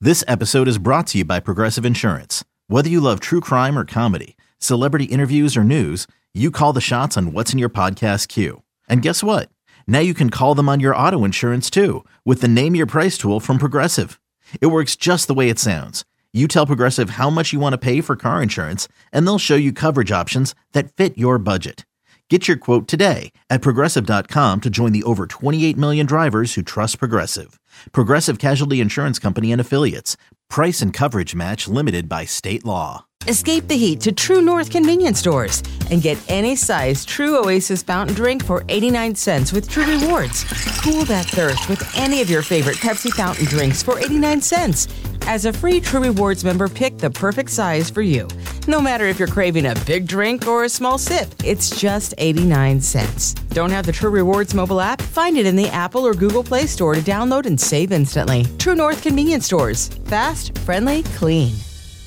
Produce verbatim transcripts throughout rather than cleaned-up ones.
This episode is brought to you by Progressive Insurance. Whether you love true crime or comedy, celebrity interviews or news, you call the shots on what's in your podcast queue. And guess what? Now you can call them on your auto insurance too with the Name Your Price tool from Progressive. It works just the way it sounds. You tell Progressive how much you want to pay for car insurance, and they'll show you coverage options that fit your budget. Get your quote today at Progressive dot com to join the over twenty-eight million drivers who trust Progressive. Progressive Casualty Insurance Company and Affiliates. Price and coverage match limited by state law. Escape the heat to True North convenience stores and get any size True Oasis fountain drink for eighty-nine cents with True Rewards. Cool that thirst with any of your favorite Pepsi fountain drinks for eighty-nine cents. As a free True Rewards member, pick the perfect size for you. No matter if you're craving a big drink or a small sip, it's just eighty-nine cents. Don't have the True Rewards mobile app? Find it in the Apple or Google Play Store to download and save instantly. True North convenience stores. Fast, friendly, clean.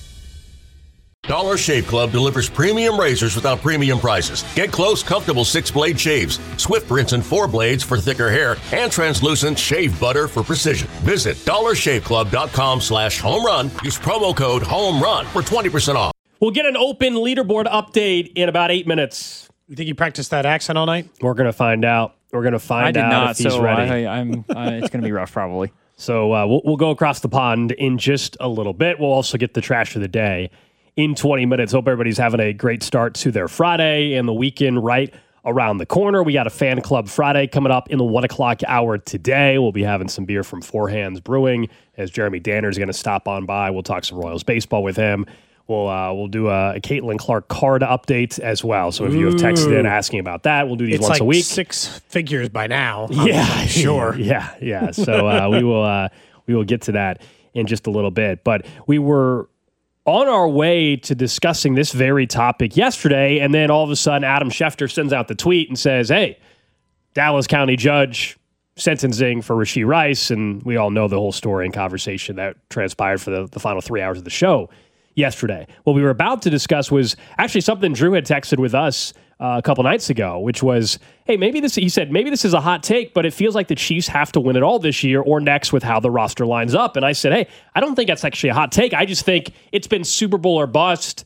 Dollar Shave Club delivers premium razors without premium prices. Get close, comfortable six-blade shaves, swift rinse and four blades for thicker hair, and translucent shave butter for precision. Visit dollar shave club dot com slash home run. Use promo code HOMERUN for twenty percent off. We'll get an open leaderboard update in about eight minutes. You think you practiced that accent all night? We're going to find out. We're going to find I did out not, if he's so ready. I, I'm, uh, it's going to be rough probably. So uh, we'll, we'll go across the pond in just a little bit. We'll also get the trash of the day in twenty minutes. Hope everybody's having a great start to their Friday and the weekend right around the corner. We got a Fan Club Friday coming up in the one o'clock hour today. We'll be having some beer from Four Hands Brewing as Jeremy Danner's going to stop on by. We'll talk some Royals baseball with him. We'll uh, we'll do a, a Caitlin Clark card update as well. So if you have texted in asking about that, we'll do these it's once like a week. Six figures by now. Yeah, I'm sure. Yeah, yeah. So uh, we will uh, we will get to that in just a little bit. But we were on our way to discussing this very topic yesterday, and then all of a sudden Adam Schefter sends out the tweet and says, hey, Dallas County judge sentencing for Rashee Rice, and we all know the whole story and conversation that transpired for the, the final three hours of the show yesterday. What we were about to discuss was actually something Drew had texted with us uh, a couple nights ago, which was, hey, maybe this, he said, maybe this is a hot take, but it feels like the Chiefs have to win it all this year or next with how the roster lines up. And I said, hey, I don't think that's actually a hot take. I just think it's been Super Bowl or bust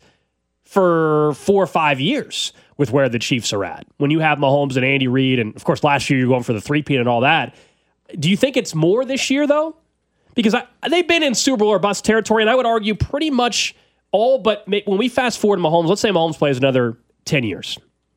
for four or five years with where the Chiefs are at. When you have Mahomes and Andy Reid, and of course last year you're going for the three-peat and all that. Do you think it's more this year, though? Because I, they've been in Super Bowl or bust territory, and I would argue pretty much all but when we fast forward to Mahomes, let's say Mahomes plays another ten years.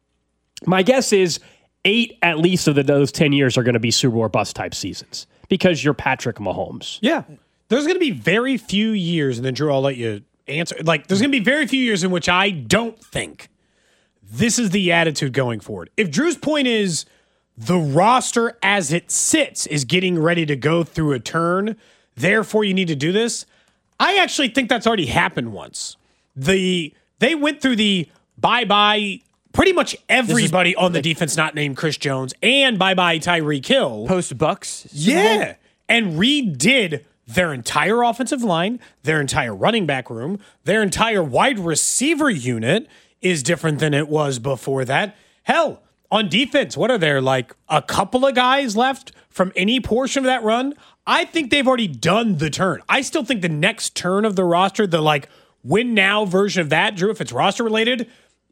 My guess is eight at least of the, those ten years are going to be Super Bowl or bust type seasons because you're Patrick Mahomes. Yeah. There's going to be very few years, and then Drew, I'll let you answer. Like, there's going to be very few years in which I don't think this is the attitude going forward. If Drew's point is the roster as it sits is getting ready to go through a turn, therefore you need to do this, I actually think that's already happened once. The They went through the bye-bye pretty much everybody on the defense not named Chris Jones and bye-bye Tyreek Hill. Post-Bucks? Yeah. And redid their entire offensive line, their entire running back room, their entire wide receiver unit is different than it was before that. Hell, on defense, what are there, like a couple of guys left from any portion of that run? I think they've already done the turn. I still think the next turn of the roster, the like win now version of that, Drew, if it's roster related,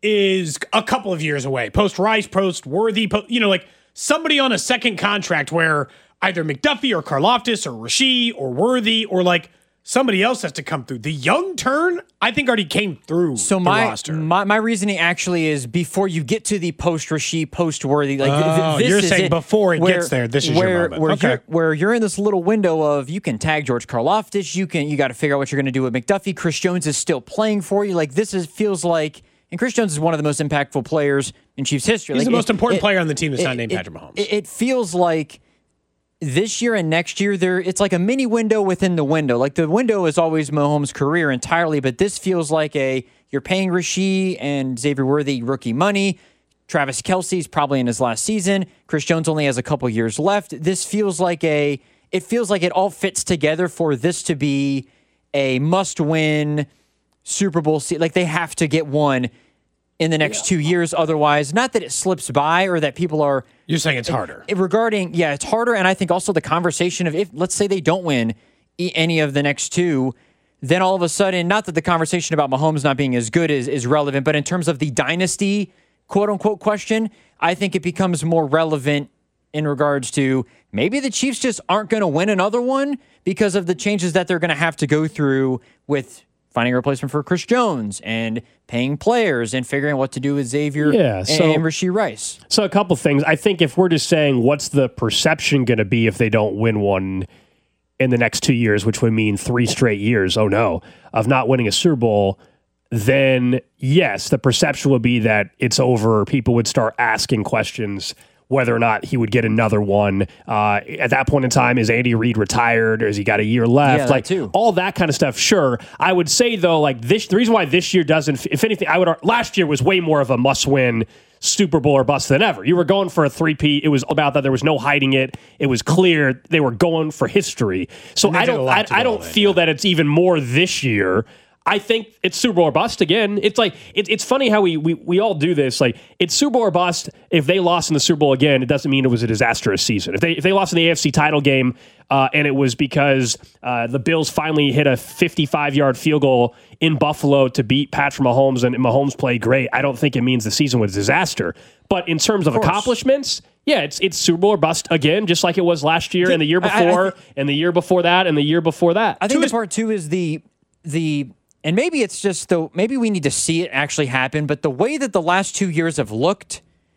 is a couple of years away. Post Rice, post Worthy, post, you know, like somebody on a second contract where either McDuffie or Karlaftis or Rashee or Worthy or like somebody else has to come through. The young turn, I think, already came through so the my, roster. My my reasoning actually is before you get to the post Rashee, post Worthy. Like oh, th- this you're is saying it, before it where, gets there, this is where, your moment. Where, okay. you're, where you're in this little window of you can tag George Karlaftis, you can you got to figure out what you're going to do with McDuffie. Chris Jones is still playing for you. Like this is feels like, and Chris Jones is one of the most impactful players in Chiefs history. He's like, the most it, important it, player on the team that's it, not named it, Patrick Mahomes. It, it feels like this year and next year, there it's like a mini window within the window. Like the window is always Mahomes' career entirely, but this feels like a you're paying Rashee and Xavier Worthy rookie money. Travis Kelce's probably in his last season. Chris Jones only has a couple years left. This feels like a it feels like it all fits together for this to be a must-win Super Bowl season. Like they have to get one in the next two years. Otherwise, not that it slips by or that people are... You're saying it's harder. Regarding, yeah, it's harder. And I think also the conversation of if, let's say they don't win, e- any of the next two, then all of a sudden, not that the conversation about Mahomes not being as good is, is relevant, but in terms of the dynasty, quote unquote, question, I think it becomes more relevant in regards to maybe the Chiefs just aren't going to win another one because of the changes that they're going to have to go through with finding a replacement for Chris Jones and paying players and figuring out what to do with Xavier yeah, so, and, and Rashee Rice. So a couple things. I think if we're just saying what's the perception going to be if they don't win one in the next two years, which would mean three straight years, oh no, of not winning a Super Bowl, then yes, the perception would be that it's over. People would start asking questions whether or not he would get another one. Uh, at that point in time, is Andy Reid retired or has he got a year left? Yeah, like too. all that kind of stuff. Sure. I would say though, like this, the reason why this year doesn't, if anything, I would, last year was way more of a must win Super Bowl or bust than ever. You were going for a three-peat. It was about that. There was no hiding it. It was clear they were going for history. So I don't, I, I don't feel that it's even more this year. I think it's Super Bowl or bust again. It's like it, it's funny how we, we we all do this. Like it's Super Bowl or bust. If they lost in the Super Bowl again, it doesn't mean it was a disastrous season. If they if they lost in the A F C title game uh, and it was because uh, the Bills finally hit a fifty-five yard field goal in Buffalo to beat Patrick Mahomes and Mahomes played great, I don't think it means the season was a disaster. But in terms of, of accomplishments, yeah, it's it's Super Bowl or bust again, just like it was last year and the year before I, I th- and the year before that and the year before that. I think the part two is the the. And maybe it's just the, maybe we need to see it actually happen, but the way that the last two years have looked,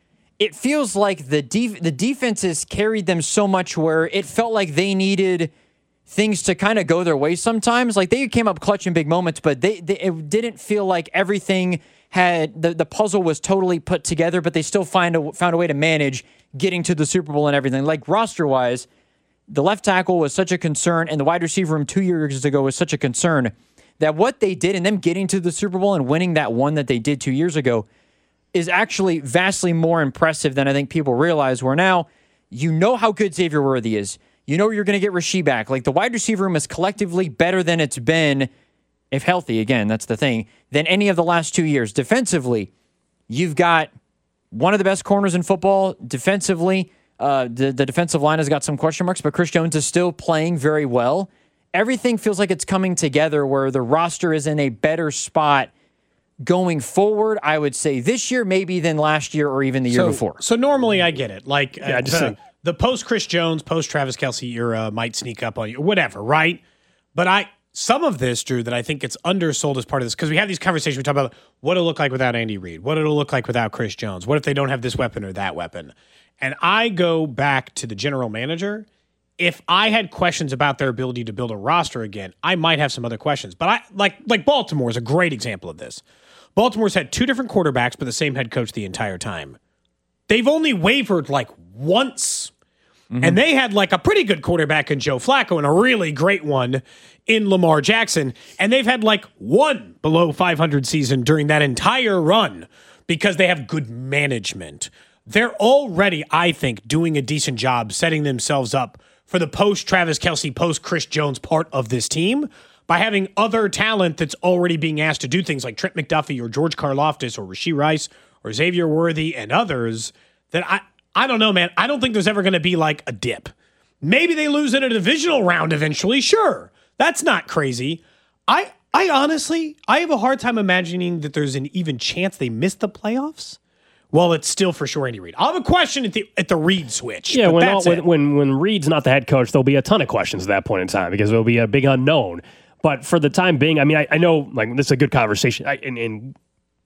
it feels like the def- the defenses carried them so much where it felt like they needed things to kind of go their way sometimes. Like they came up clutch in big moments, but they, they it didn't feel like everything had, the, the puzzle was totally put together, but they still find a, found a way to manage getting to the Super Bowl and everything. Like roster-wise, the left tackle was such a concern, and the wide receiver room two years ago was such a concern that what they did and them getting to the Super Bowl and winning that one that they did two years ago is actually vastly more impressive than I think people realize, where now you know how good Xavier Worthy is. You know you're going to get Rashee back. Like the wide receiver room is collectively better than it's been, if healthy, again, that's the thing, than any of the last two years. Defensively, you've got one of the best corners in football. Defensively, uh, the, the defensive line has got some question marks, but Chris Jones is still playing very well. Everything feels like it's coming together where the roster is in a better spot going forward, I would say this year maybe than last year or even the year so, before. So normally I get it. Like yeah, uh, just the, think. the post-Chris Jones, post-Travis Kelce era might sneak up on you, whatever, right? But I some of this, Drew, that I think gets undersold as part of this, because we have these conversations, we talk about what it'll look like without Andy Reid, what it'll look like without Chris Jones, what if they don't have this weapon or that weapon? And I go back to the general manager. If I had questions about their ability to build a roster again, I might have some other questions. But I like like Baltimore is a great example of this. Baltimore's had two different quarterbacks, but the same head coach the entire time. They've only wavered like once. Mm-hmm. And they had like a pretty good quarterback in Joe Flacco and a really great one in Lamar Jackson. And they've had like one below five hundred season during that entire run because they have good management. They're already, I think, doing a decent job setting themselves up for the post-Travis Kelce, post-Chris Jones part of this team by having other talent that's already being asked to do things like Trent McDuffie or George Karlaftis or Rashee Rice or Xavier Worthy and others that I, I don't know, man. I don't think there's ever going to be like a dip. Maybe they lose in a divisional round eventually. Sure. That's not crazy. I, I honestly, I have a hard time imagining that there's an even chance they miss the playoffs. Well, it's still for sure Andy Reid. I'll have a question at the at the Reid switch. Yeah, but when, that's all, when, it. when when Reid's not the head coach, there'll be a ton of questions at that point in time because there'll be a big unknown. But for the time being, I mean, I, I know like this is a good conversation, I, and, and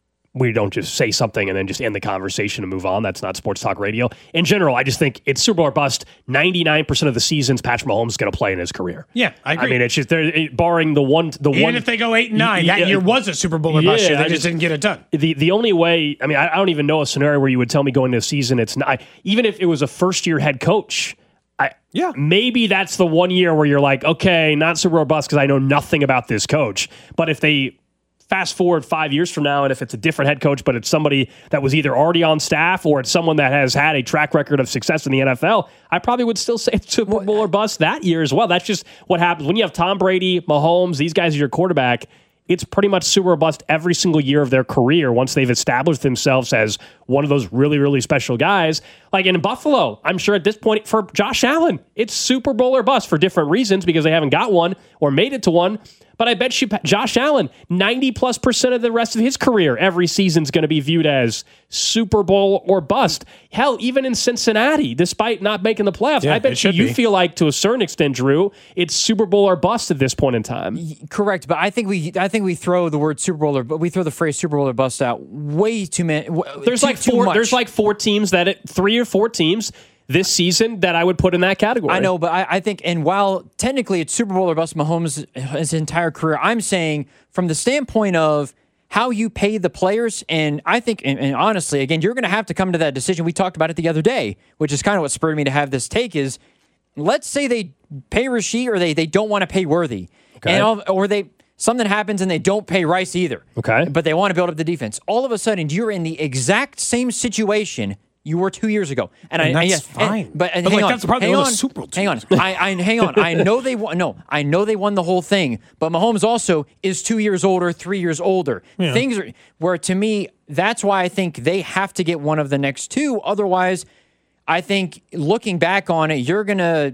we don't just say something and then just end the conversation and move on. That's not sports talk radio. In general, I just think it's Super Bowl or bust. ninety-nine percent of the seasons Patrick Mahomes is going to play in his career. Yeah, I agree. I mean, it's just they're barring the one, the Even one. if they go eight and nine, yeah, that year was a Super Bowl or yeah, bust year. They I just, just didn't get it done. The the only way, I mean, I, I don't even know a scenario where you would tell me going into a season it's not. Even if it was a first year head coach, I yeah, maybe that's the one year where you're like, okay, not Super Bowl or bust because I know nothing about this coach. But if they fast forward five years from now, and if it's a different head coach, but it's somebody that was either already on staff or it's someone that has had a track record of success in the N F L, I probably would still say it's Super Bowl or bust that year as well. That's just what happens when you have Tom Brady, Mahomes, these guys are your quarterback. it's pretty much super or bust every single year of their career once they've established themselves as one of those really, really special guys. Like in Buffalo, I'm sure at this point for Josh Allen, it's Super Bowl or bust for different reasons because they haven't got one or made it to one. But I bet you Josh Allen, ninety plus percent of the rest of his career, every season's going to be viewed as Super Bowl or bust. Hell, even in Cincinnati, despite not making the playoffs, Yeah, I bet you, you feel like to a certain extent, Drew, it's Super Bowl or bust at this point in time. Correct, but I think we I think we throw the word Super Bowl or but we throw the phrase Super Bowl or bust out way too many. There's too, like four. Too there's like four teams that it, three or four teams this season that I would put in that category. I know, but I, I think, and while technically it's Super Bowl or bust Mahomes' his entire career, I'm saying from the standpoint of how you pay the players, and I think, and, and honestly, again, you're going to have to come to that decision. We talked about it the other day, which is kind of what spurred me to have this take is, let's say they pay Rasheed or they, they don't want to pay Worthy. Okay. And all, or they something happens and they don't pay Rice either. Okay. But they want to build up the defense. All of a sudden, you're in the exact same situation you were two years ago, and, And I, that's I, yeah, fine. And, but, and But, hang like, on, that's the part they hang won on, the Super Bowl two hang on. I, I hang on. I know they won. No, I know they won the whole thing. But Mahomes also is two years older, three years older. Yeah. Things are where to me. That's why I think they have to get one of the next two. Otherwise, I think looking back on it, you're gonna.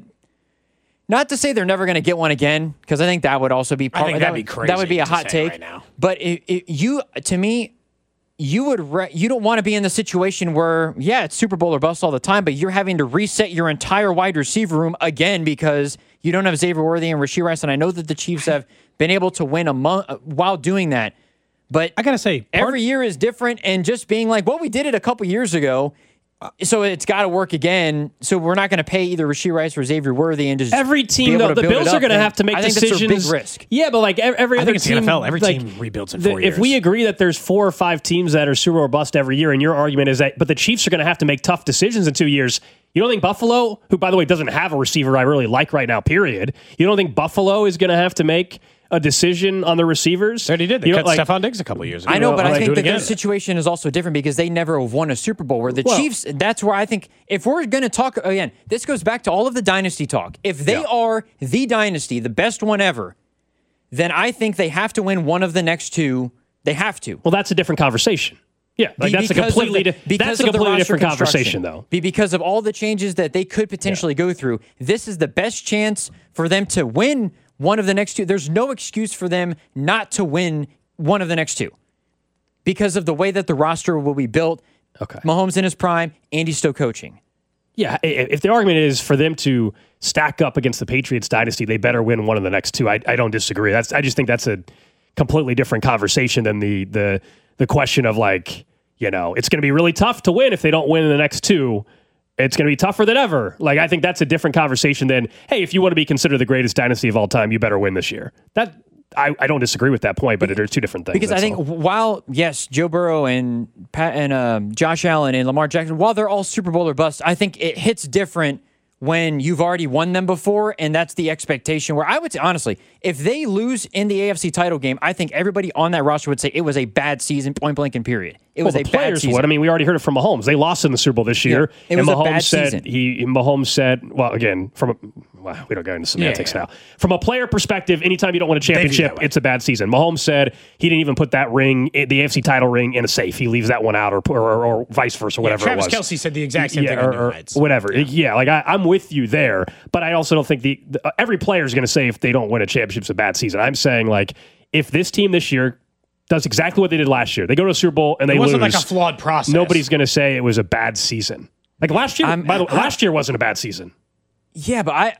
Not to say they're never going to get one again, because I think that would also be. Part, I think that that'd be would, crazy That would be a to hot say take right now. But it, it, you, to me, you would re- you don't want to be in the situation where, yeah, it's Super Bowl or bust all the time, but you're having to reset your entire wide receiver room again because you don't have Xavier Worthy and Rasheed Rice. And I know that the Chiefs have been able to win a month while doing that. But I gotta say, part- every year is different, and just being like, well, we did it a couple years ago. So it's got to work again. So we're not going to pay either Rasheed Rice or Xavier Worthy, and just every be team, able though, to the build Bills it are up. going to And have to make I think decisions. that's a big risk. Yeah, but like every I other think it's team, the N F L. Every like, team rebuilds in the- four If years. we agree that there's four or five teams that are Super Bowl or bust every year, and your argument is that, but the Chiefs are going to have to make tough decisions in two years. You don't think Buffalo, who by the way doesn't have a receiver I really like right now, period. You don't think Buffalo is going to have to make a decision on the receivers? They already did. They You know, cut like- Stephon Diggs a couple years ago. I know, but Well, I they think do it that their again. situation is also different because they never have won a Super Bowl. Where the Well- Chiefs, that's where I think if we're going to talk again, this goes back to all of the dynasty talk. If they Yeah. are the dynasty, the best one ever, then I think they have to win one of the next two. They have to. Well, that's a different conversation. Yeah, like Be- that's a because of completely the- di- because that's a of the completely roster different conversation, construction. though. Be because of all the changes that they could potentially go through. This is the best chance for them to win one of the next two. There's no excuse for them not to win one of the next two because of the way that the roster will be built. Okay. Mahomes in his prime, Andy's still coaching. Yeah, i- if the argument is for them to stack up against the Patriots dynasty, they better win one of the next two. I, I don't disagree. That's I just think that's a completely different conversation than the the the question of like, you know, it's going to be really tough to win if they don't win in the next two. It's going to be tougher than ever. Like, I think that's a different conversation than, hey, if you want to be considered the greatest dynasty of all time, you better win this year. That I, I don't disagree with that point, but they're two different things. Because I that's think all. while, yes, Joe Burrow and Pat and um, Josh Allen and Lamar Jackson, while they're all Super Bowl or bust, I think it hits different when you've already won them before, and that's the expectation. Where I would say, honestly, if they lose in the A F C title game, I think everybody on that roster would say it was a bad season, point blank and period. It was well, a the bad players season. would. I mean, we already heard it from Mahomes. They lost in the Super Bowl this year. Yeah, it and was a Mahomes bad said season. he Mahomes said, well, again, from a well, we don't go into semantics Yeah. now. From a player perspective, anytime you don't win a view championship, that way. it's a bad season. Mahomes said he didn't even put that ring, the A F C title ring, in a safe. He leaves that one out, or or, or vice versa, whatever Travis it was. Kelce said the exact same yeah, thing or, on New or Heights. whatever. Yeah, like I, I'm with you there, but I also don't think the, the every player is going to say if they don't win a championship, it's a bad season. I'm saying like if this team this year does exactly what they did last year, they go to a Super Bowl and they It wasn't lose. like a flawed process. Nobody's going to say it was a bad season. Like last year, I'm- by the way, I- last year wasn't a bad season. Yeah, but I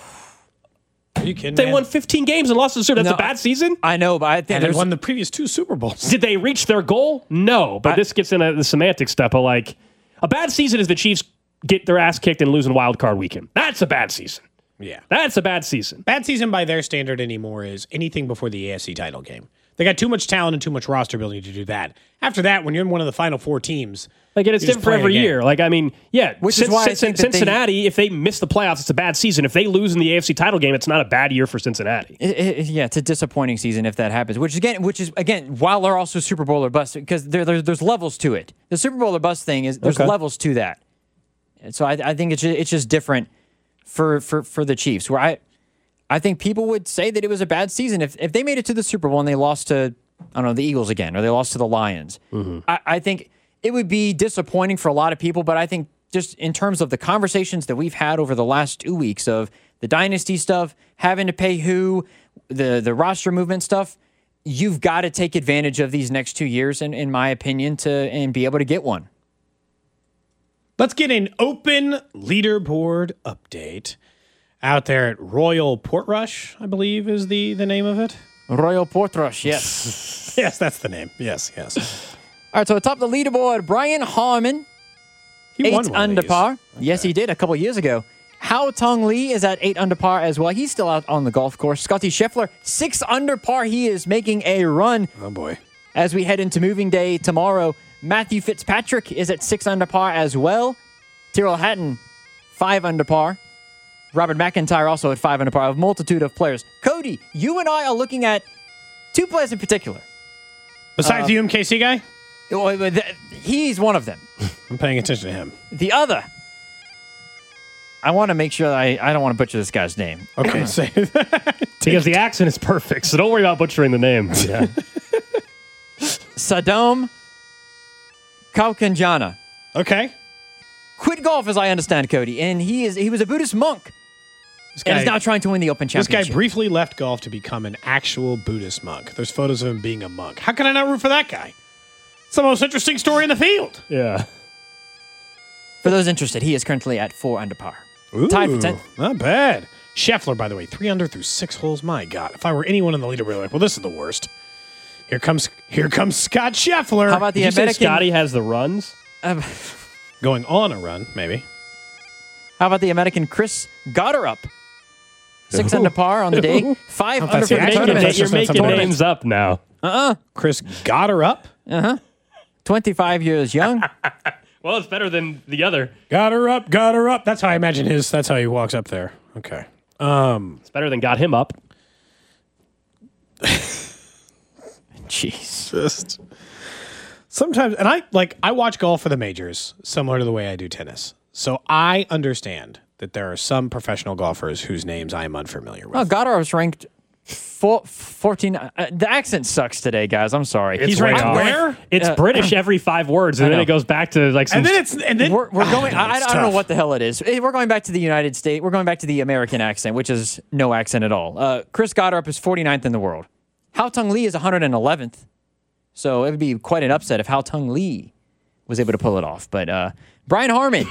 Are you kidding? They man? won fifteen games and lost to the Super Bowl. That's No, a bad season? I know, but I think and they there's won the previous two Super Bowls. Did they reach their goal? No. But I- this gets into the semantic stuff. But like, a bad season is the Chiefs get their ass kicked and lose in wild card weekend. That's a bad season. Yeah. That's a bad season. Bad season by their standard anymore is anything before the A F C title game. They got too much talent and too much roster building to do that. After that, when you're in one of the final four teams, Like, and it's you just different for play a every game. year. Like, I mean, yeah, Which is why I Cin- think that they- Cincinnati, if they miss the playoffs, it's a bad season. If they lose in the A F C title game, it's not a bad year for Cincinnati. It, it, yeah, it's a disappointing season if that happens. Which again, which is again, while they're also Super Bowl or bust, because there, there, there's levels to it. The Super Bowl or bust thing is there's Okay. levels to that. And so I, I think it's just, it's just different for, for for the Chiefs. Where I I think people would say that it was a bad season. If if they made it to the Super Bowl and they lost to, I don't know, the Eagles again, or they lost to the Lions, mm-hmm. I, I think it would be disappointing for a lot of people, but I think just in terms of the conversations that we've had over the last two weeks of the dynasty stuff, having to pay who, the, the roster movement stuff, you've got to take advantage of these next two years, in, in my opinion, to and be able to get one. Let's get an open leaderboard update out there at Royal Portrush, I believe is the, the name of it. Royal Portrush, yes. Yes, that's the name. Yes, yes. All right, so atop the leaderboard, Brian Harmon, He eight won one under of these. par. Okay. Yes, he did a couple years ago. Hao Tong Lee is at eight under par as well. He's still out on the golf course. Scotty Scheffler, six under par. He is making a run. Oh, boy. As we head into moving day tomorrow, Matthew Fitzpatrick is at six under par as well. Tyrrell Hatton, five under par. Robert McIntyre also at five under par. A multitude of players. Cody, you and I are looking at two players in particular. Besides Uh, the U M K C guy? He's one of them. I'm paying attention to him. The other, I want to make sure that I, I don't want to butcher this guy's name. Okay, say Because the accent is perfect, so don't worry about butchering the name. Yeah. Sadom Kaukanjana. Okay. Quit golf, as I understand, Cody, and he is he was a Buddhist monk This and guy, is now trying to win the Open this Championship. guy briefly left golf to become an actual Buddhist monk. There's photos of him being a monk. How can I not root for that guy? It's the most interesting story in the field. Yeah. For those interested, he is currently at four under par. Ooh, Tied for tenth. Not bad. Scheffler, by the way, three under through six holes. My God, if I were anyone in the leaderboard, I'd be like, well, this is the worst. Here comes, here comes Scott Scheffler. How about the Did you say American? Scotty has the runs? uh, going on a run? Maybe. how about the American Chris Gotterup? Six under par on the day. Five Oh, under that's for the the You're accent. making, tournament. That's you're just- that's making a tournament. names up now. Uh-uh. Chris got her up. twenty-five years young. Well, it's better than the other. Got her up. Got her up. That's how I imagine his. That's how he walks up there. Okay. Um. It's better than got him up. Jeez. Just sometimes, and I like I watch golf for the majors, similar to the way I do tennis. So I understand that there are some professional golfers whose names I am unfamiliar with. Oh, Goddard was ranked four, fourteen. Uh, the accent sucks today, guys. I'm sorry. It's He's way ranked off. where? It's Uh, British every five words, and I then know. it goes back to like some. and then it's and then We're, we're going. I, I It's don't know tough. what the hell it is. Eh, We're going back to the United States. We're going back to the American accent, which is no accent at all. Uh, Chris Gotterup is forty-ninth in the world. Hao Tong Lee is one hundred eleventh. So it would be quite an upset if Hao Tong Lee was able to pull it off. But uh, Brian Harmon,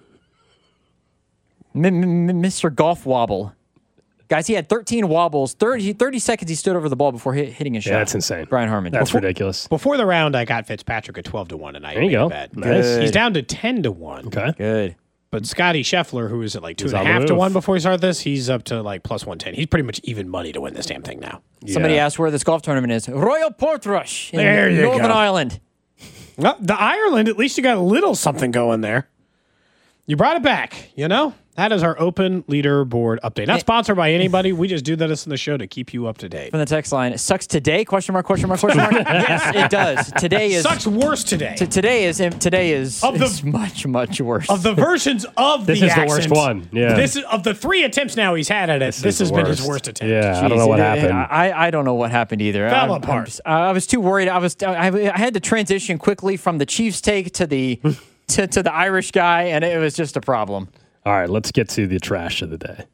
M- M- Mister Golf Wobble. Guys, he had thirteen wobbles. thirty, thirty seconds he stood over the ball before hit, hitting a shot. Yeah, that's insane. Brian Harmon. That's Before- ridiculous. before the round, I got Fitzpatrick at twelve to one, and I There you made go. a bet. Nice. He's down to ten to one. Okay. Good. But Scotty Scheffler, who was at like two He's and a on the half to move. one before he started this, he's up to like plus one ten. He's pretty much even money to win this damn thing now. Somebody Yeah. asked where this golf tournament is. Royal Portrush in There you Northern go. Ireland. Well, the Ireland, at least you got a little something going there. You brought it back, you know? That is our open leaderboard update. Not sponsored by anybody. We just do that in the show to keep you up to date. From the text line, it sucks today? Question mark, question mark, question mark. Yes, it does. Today is Sucks worse today. t- today is today is, Of the- is much, much worse. Of the versions of This the is the accent, worst one, yeah. This is of the three attempts now he's had at it. This, is has the been his worst. worst attempt. Yeah, I don't know Jeez, what it- happened. I, I don't know what happened either. Fell I'm- I'm apart. just- I was too worried. I was I, I had to transition quickly from the Chiefs take to the to, to the Irish guy, and it was just a problem. All right, let's get to the trash of the day.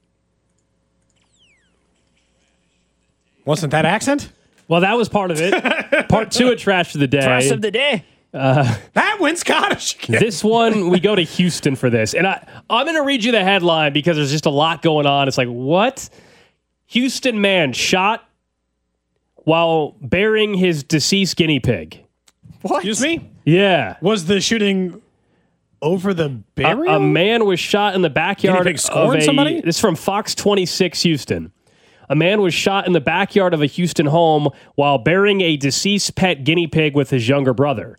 Wasn't that accent? Well, that was part of it. Part two of trash of the day. First of the day. That went Scottish. This one, we go to Houston for this. And I, I'm going to read you the headline because there's just a lot going on. It's like, what? Houston man shot while burying his deceased guinea pig. What? Excuse me? Yeah. Was the shooting over the A, burial? a man was shot in the backyard Guinea pig scoring of a, somebody? This is from Fox twenty-six Houston. A man was shot in the backyard of a Houston home while burying a deceased pet guinea pig with his younger brother.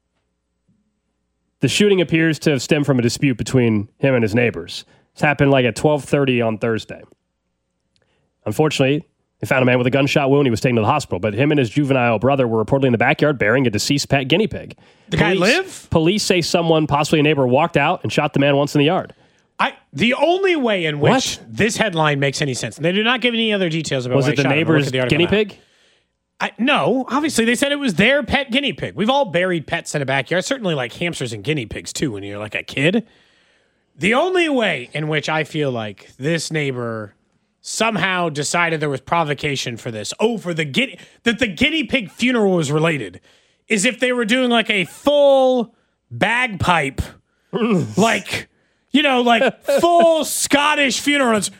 The shooting appears to have stemmed from a dispute between him and his neighbors. This happened like at twelve thirty on Thursday. Unfortunately, they found a man with a gunshot wound. He was taken to the hospital, but him and his juvenile brother were reportedly in the backyard burying a deceased pet guinea pig. The guy live? Police say someone, possibly a neighbor, walked out and shot the man once in the yard. I the only way in which What? this headline makes any sense, and they do not give any other details about Was why it the he shot him. neighbor's Look at the article guinea now. pig? I, no, obviously they said it was their pet guinea pig. We've all buried pets in a backyard, certainly like hamsters and guinea pigs too when you're like a kid. The only way in which I feel like this neighbor somehow decided there was provocation for this, oh, for the guinea, that the guinea pig funeral was related, is if they were doing like a full bagpipe, like, you know, like full Scottish funeral. It's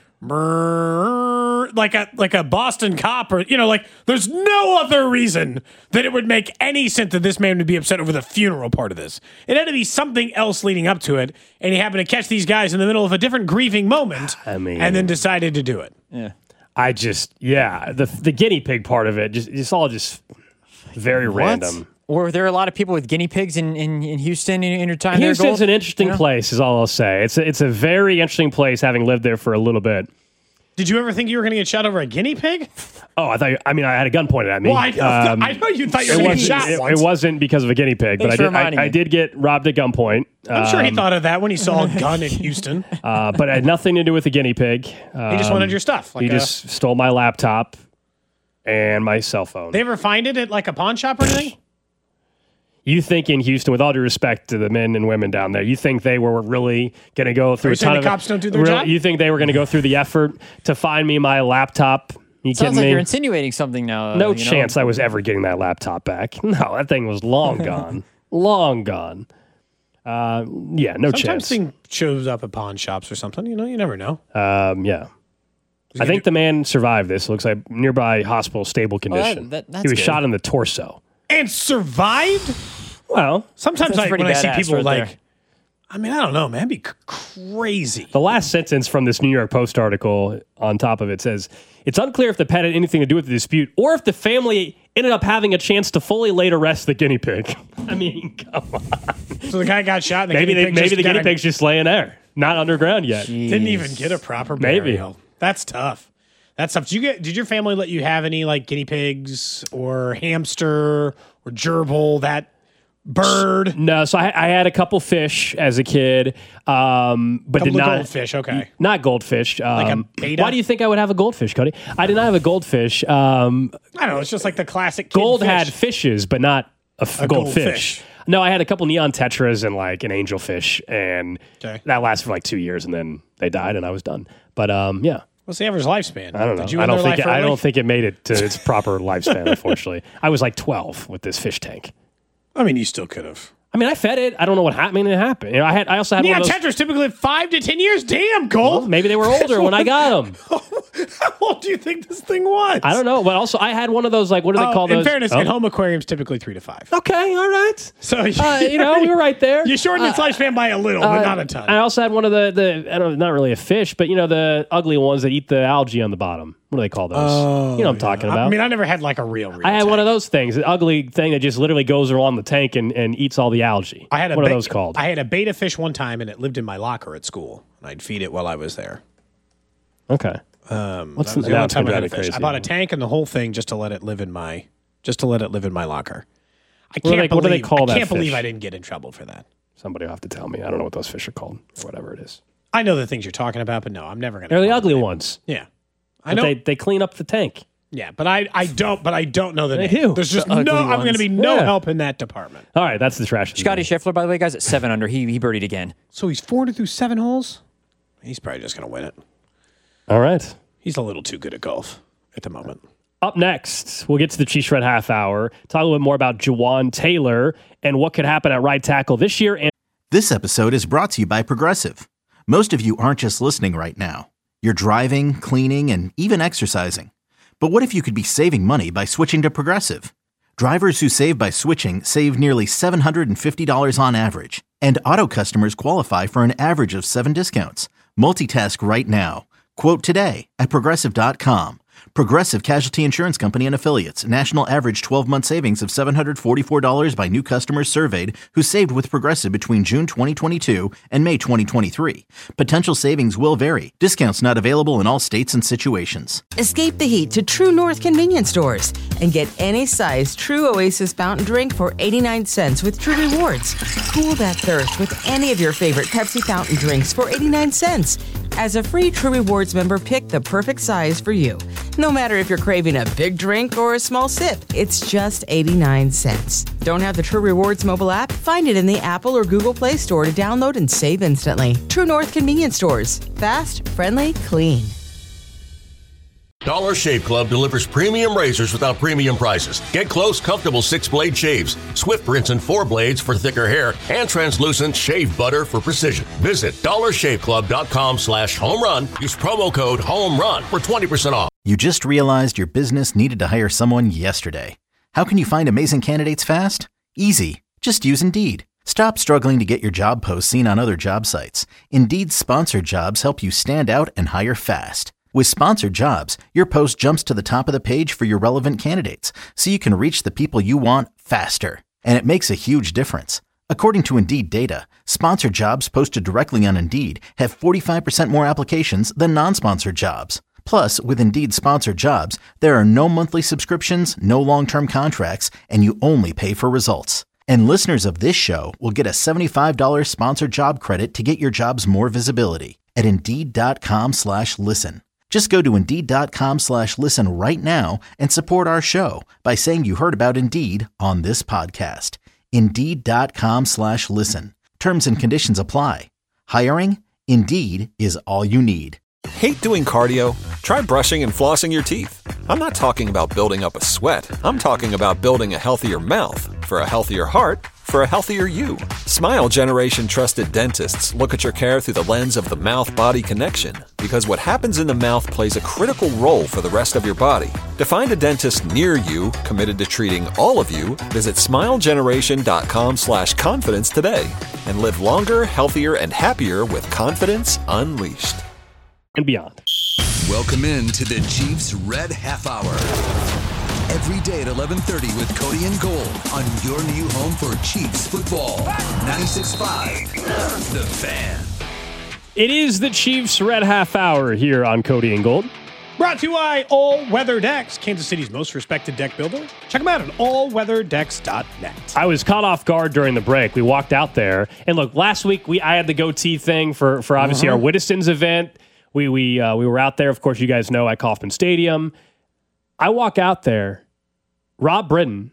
brrr, like a like a Boston cop, or you know, like there's no other reason that it would make any sense that this man would be upset over the funeral part of this. It had to be something else leading up to it, and he happened to catch these guys in the middle of a different grieving moment, I mean- and then decided to do it. Yeah. I just, yeah, the the guinea pig part of it, just it's all just very random. Were there a lot of people with guinea pigs in, in, in Houston in, in your time there, Houston's Gold? an interesting You know? place, is all I'll say. It's a, it's a very interesting place, having lived there for a little bit. Did you ever think you were going to get shot over a guinea pig? Oh, I thought. You, I mean, I had a gun pointed at me. Well, I know, Um, I know you thought you it were going to wasn't. get shot It, once. it wasn't because of a guinea pig, but I Thanks for did. reminding I, I me. did get robbed at gunpoint. I'm sure he Um, thought of that when he saw a gun in Houston. uh, but it had nothing to do with the guinea pig. Um, He just wanted your stuff. Like he a- just stole my laptop and my cell phone. They ever find it at like a pawn shop or anything? You think in Houston, with all due respect to the men and women down there, you think they were really going to go through you a ton saying of the cops don't do their really- job? You think they were going to go through the effort to find me my laptop? You Sounds kidding like me? you're insinuating something now. No uh, you know? chance I was ever getting that laptop back. No, that thing was long gone. long gone. Uh, yeah, no Sometimes chance. thing shows up at pawn shops or something. You know, you never know. Um, yeah. I think the man survived this. Looks like nearby hospital, stable condition. that- that's he was good. shot in the torso. And survived? Well, Sometimes That's like, pretty when I see badass people right like, there. I mean, I don't know, man, it'd be c- crazy. the last sentence from this New York Post article on top of it says, it's unclear if the pet had anything to do with the dispute or if the family ended up having a chance to fully later arrest the guinea pig. I mean, come on. So the guy got shot and the Maybe, guinea they, pig maybe just the got guinea a- pig's just laying there, not underground yet. didn't even get a proper Maybe. burial. That's tough. That's tough. Did you get? Did your family let you have any like guinea pigs or hamster or gerbil? That bird, No, so I, I had a couple fish as a kid, um, but couple did of not goldfish. Okay, not goldfish. Um, a beta? Why do you think I would have a goldfish, Cody? I did not have a goldfish. Um, I don't know. It's just like the classic kid gold fish. had fishes, but not a, f- A goldfish. goldfish. No, I had a couple neon tetras and like an angelfish, and Okay. that lasted for like two years, and then they died, and I was done. But um, yeah, What's the average lifespan? I don't know. Did you I end don't their think life it, I early? don't think it made it to its proper lifespan. Unfortunately, I was like twelve with this fish tank. I mean, you still could have. I mean, I fed it. I don't know what happened. I mean, it happened. You know, I had. I also had Neon one of those. tetras typically live five to ten years. Damn, Gold. Maybe they were older when I got them. How old do you think this thing was? I don't know, but also I had one of those, like, what do they Oh, call in those? fairness, Oh. in home aquariums, typically three to five. Okay, all right. So Uh, you know, we were right there. You shortened its lifespan by a little, but Uh, not a ton. I also had one of the, the I don't not really a fish, but you know the ugly ones that eat the algae on the bottom. What do they call those? you know what I'm talking about. I mean, I never had like a real. real I had one of tank. those things, an ugly thing that just literally goes along the tank and, and eats all the algae. I had a what ba- are those called? I had a beta fish one time, and it lived in my locker at school, and I'd feed it while I was there. okay. Um, What's That was the now only it's time I had a driving fish. crazy. I bought a tank and the whole thing just to let it live in my, just to let it live in my locker. I do can't they- believe. what do they call I that can't believe fish? I didn't get in trouble for that. Somebody will have to tell me. I don't know what those fish are called or whatever it is. I know the things you're talking about, but no, I'm never gonna. They're the call ugly them. ones. Yeah, I But know. They they clean up the tank. yeah, but I, I don't. But I don't know the They name. do. There's just The no. ugly I'm going to ones. be no Yeah. help in that department. All right, that's the trash. of the Scotty day. Scheffler, by the way, guys, at seven under. He he birdied again. So he's four through seven holes. He's probably just going to win it. All right. He's a little too good at golf at the moment. Up next, we'll get to the Cheese Shred half hour, talk a little bit more about Jawan Taylor and what could happen at right tackle this year. And This episode is brought to you by Progressive. Most of you aren't just listening right now. You're driving, cleaning, and even exercising. But what if you could be saving money by switching to Progressive? Drivers who save by switching save nearly seven hundred fifty dollars on average. And auto customers qualify for an average of seven discounts. Multitask right now. Quote today at Progressive dot com. Progressive Casualty Insurance Company and Affiliates. National average twelve-month savings of seven hundred forty-four dollars by new customers surveyed who saved with Progressive between June twenty twenty-two and May twenty twenty-three. Potential savings will vary. Discounts not available in all states and situations. Escape the heat to True North convenience stores and get any size True Oasis fountain drink for eighty-nine cents with True Rewards. Cool that thirst with any of your favorite Pepsi fountain drinks for eighty-nine cents. As a free True Rewards member, pick the perfect size for you. No matter if you're craving a big drink or a small sip, it's just eighty-nine cents. Don't have the True Rewards mobile app? Find it in the Apple or Google Play Store to download and save instantly. True North convenience stores. Fast, friendly, clean. Dollar Shave Club delivers premium razors without premium prices. Get close, comfortable six-blade shaves, Swift rinse and four blades for thicker hair, and translucent shave butter for precision. Visit dollarshaveclub.com slash home run. Use promo code HOMERUN for twenty percent off. You just realized your business needed to hire someone yesterday. How can you find amazing candidates fast? Easy. Just use Indeed. Stop struggling to get your job posts seen on other job sites. Indeed's sponsored jobs help you stand out and hire fast. With sponsored jobs, your post jumps to the top of the page for your relevant candidates, so you can reach the people you want faster. And it makes a huge difference. According to Indeed data, sponsored jobs posted directly on Indeed have forty-five percent more applications than non-sponsored jobs. Plus, with Indeed sponsored jobs, there are no monthly subscriptions, no long-term contracts, and you only pay for results. And listeners of this show will get a seventy-five dollars sponsored job credit to get your jobs more visibility at Indeed.com slash listen. Just go to Indeed.com slash listen right now and support our show by saying you heard about Indeed on this podcast. Indeed.com slash listen. Terms and conditions apply. Hiring? Indeed is all you need. Hate doing cardio? Try brushing and flossing your teeth. I'm not talking about building up a sweat. I'm talking about building a healthier mouth. For a healthier heart, for a healthier you. Smile Generation trusted dentists look at your care through the lens of the mouth-body connection, because what happens in the mouth plays a critical role for the rest of your body. To find a dentist near you committed to treating all of you, visit smilegeneration.com slash confidence today and live longer, healthier, and happier with confidence unleashed. And beyond. Welcome in to the Chiefs Red Half Hour. Every day at eleven thirty with Cody and Gold on your new home for Chiefs football. ninety-six point five, The Fan. It is the Chiefs Red Half Hour here on Cody and Gold. Brought to you by All Weather Decks, Kansas City's most respected deck builder. Check them out at all weather decks dot net. I was caught off guard during the break. We walked out there, and look, last week we I had the goatee thing for for obviously uh-huh. our Whittison's event. We we uh, we were out there. Of course, you guys know at Kauffman Stadium. I walk out there. Rob Britton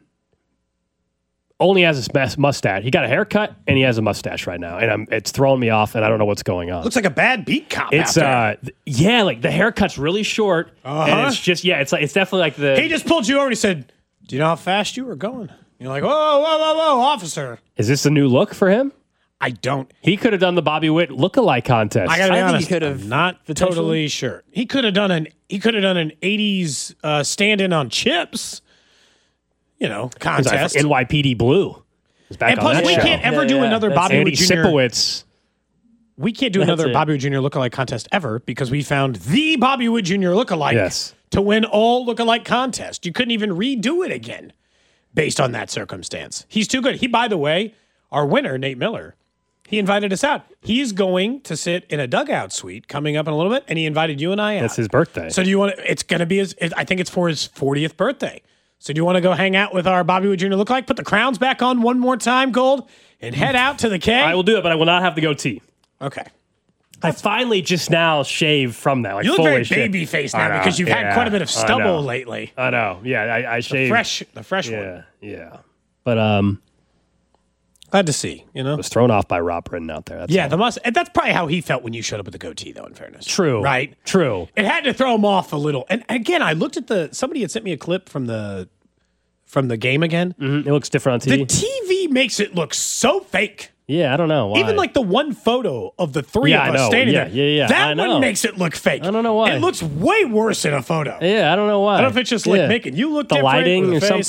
only has a mustache. He got a haircut and he has a mustache right now, and I'm, it's throwing me off, and I don't know what's going on. Looks like a bad beat cop. It's out uh, yeah, like the haircut's really short, uh-huh. and it's just yeah, it's like it's definitely like the. He just pulled you over and he said, "Do you know how fast you were going?" You're like, "Whoa, whoa, whoa, whoa, officer!" Is this a new look for him? I don't. He could have done the Bobby Witt look-alike contest. I gotta be I honest. Think he could have. I'm not totally sure. He could have done an. He could have done an eighties uh, stand-in on chips. You know, contest. N Y P D Blue. Back and plus, on we show. can't ever yeah, do yeah, another Bobby Andy Wood Junior Sipowicz. We can't do That's another it. Bobby Wood Junior lookalike contest ever because we found the Bobby Wood Junior lookalike Yes. to win all lookalike contest. You couldn't even redo it again based on that circumstance. He's too good. He, by the way, our winner, Nate Miller, he invited us out. He's going to sit in a dugout suite coming up in a little bit, and he invited you and I out. That's his birthday. So do you want to, it's going to be his, I think it's for his fortieth birthday. So do you want to go hang out with our Bobby Wood Junior lookalike, put the crowns back on one more time, Gold, and head out to the K? I will do it, but I will not have the goatee. Okay. I finally just now shaved from that. Like You look fully very shaved. baby faced I now know, because you've yeah, had quite a bit of I know. stubble lately. I know. Yeah, I, I The shaved. fresh, the fresh Yeah, one. yeah. But um, Glad to see, you know? I was thrown off by Rob Britton out there. That's Yeah, all. the must. And that's probably how he felt when you showed up with the goatee, though, in fairness. True. Right? True. It had to throw him off a little. And again, I looked at the, somebody had sent me a clip from the, from the game again. Mm-hmm. It looks different on T V. The T V makes it look so fake. Yeah, I don't know why. Even like the one photo of the three Yeah, of I us know. standing Yeah, there. yeah, yeah. That I know. one makes it look fake. I don't know why. It looks way worse in a photo. Yeah, I don't know why. I don't know if it's just yeah. like making you look the different lighting with or the face. something.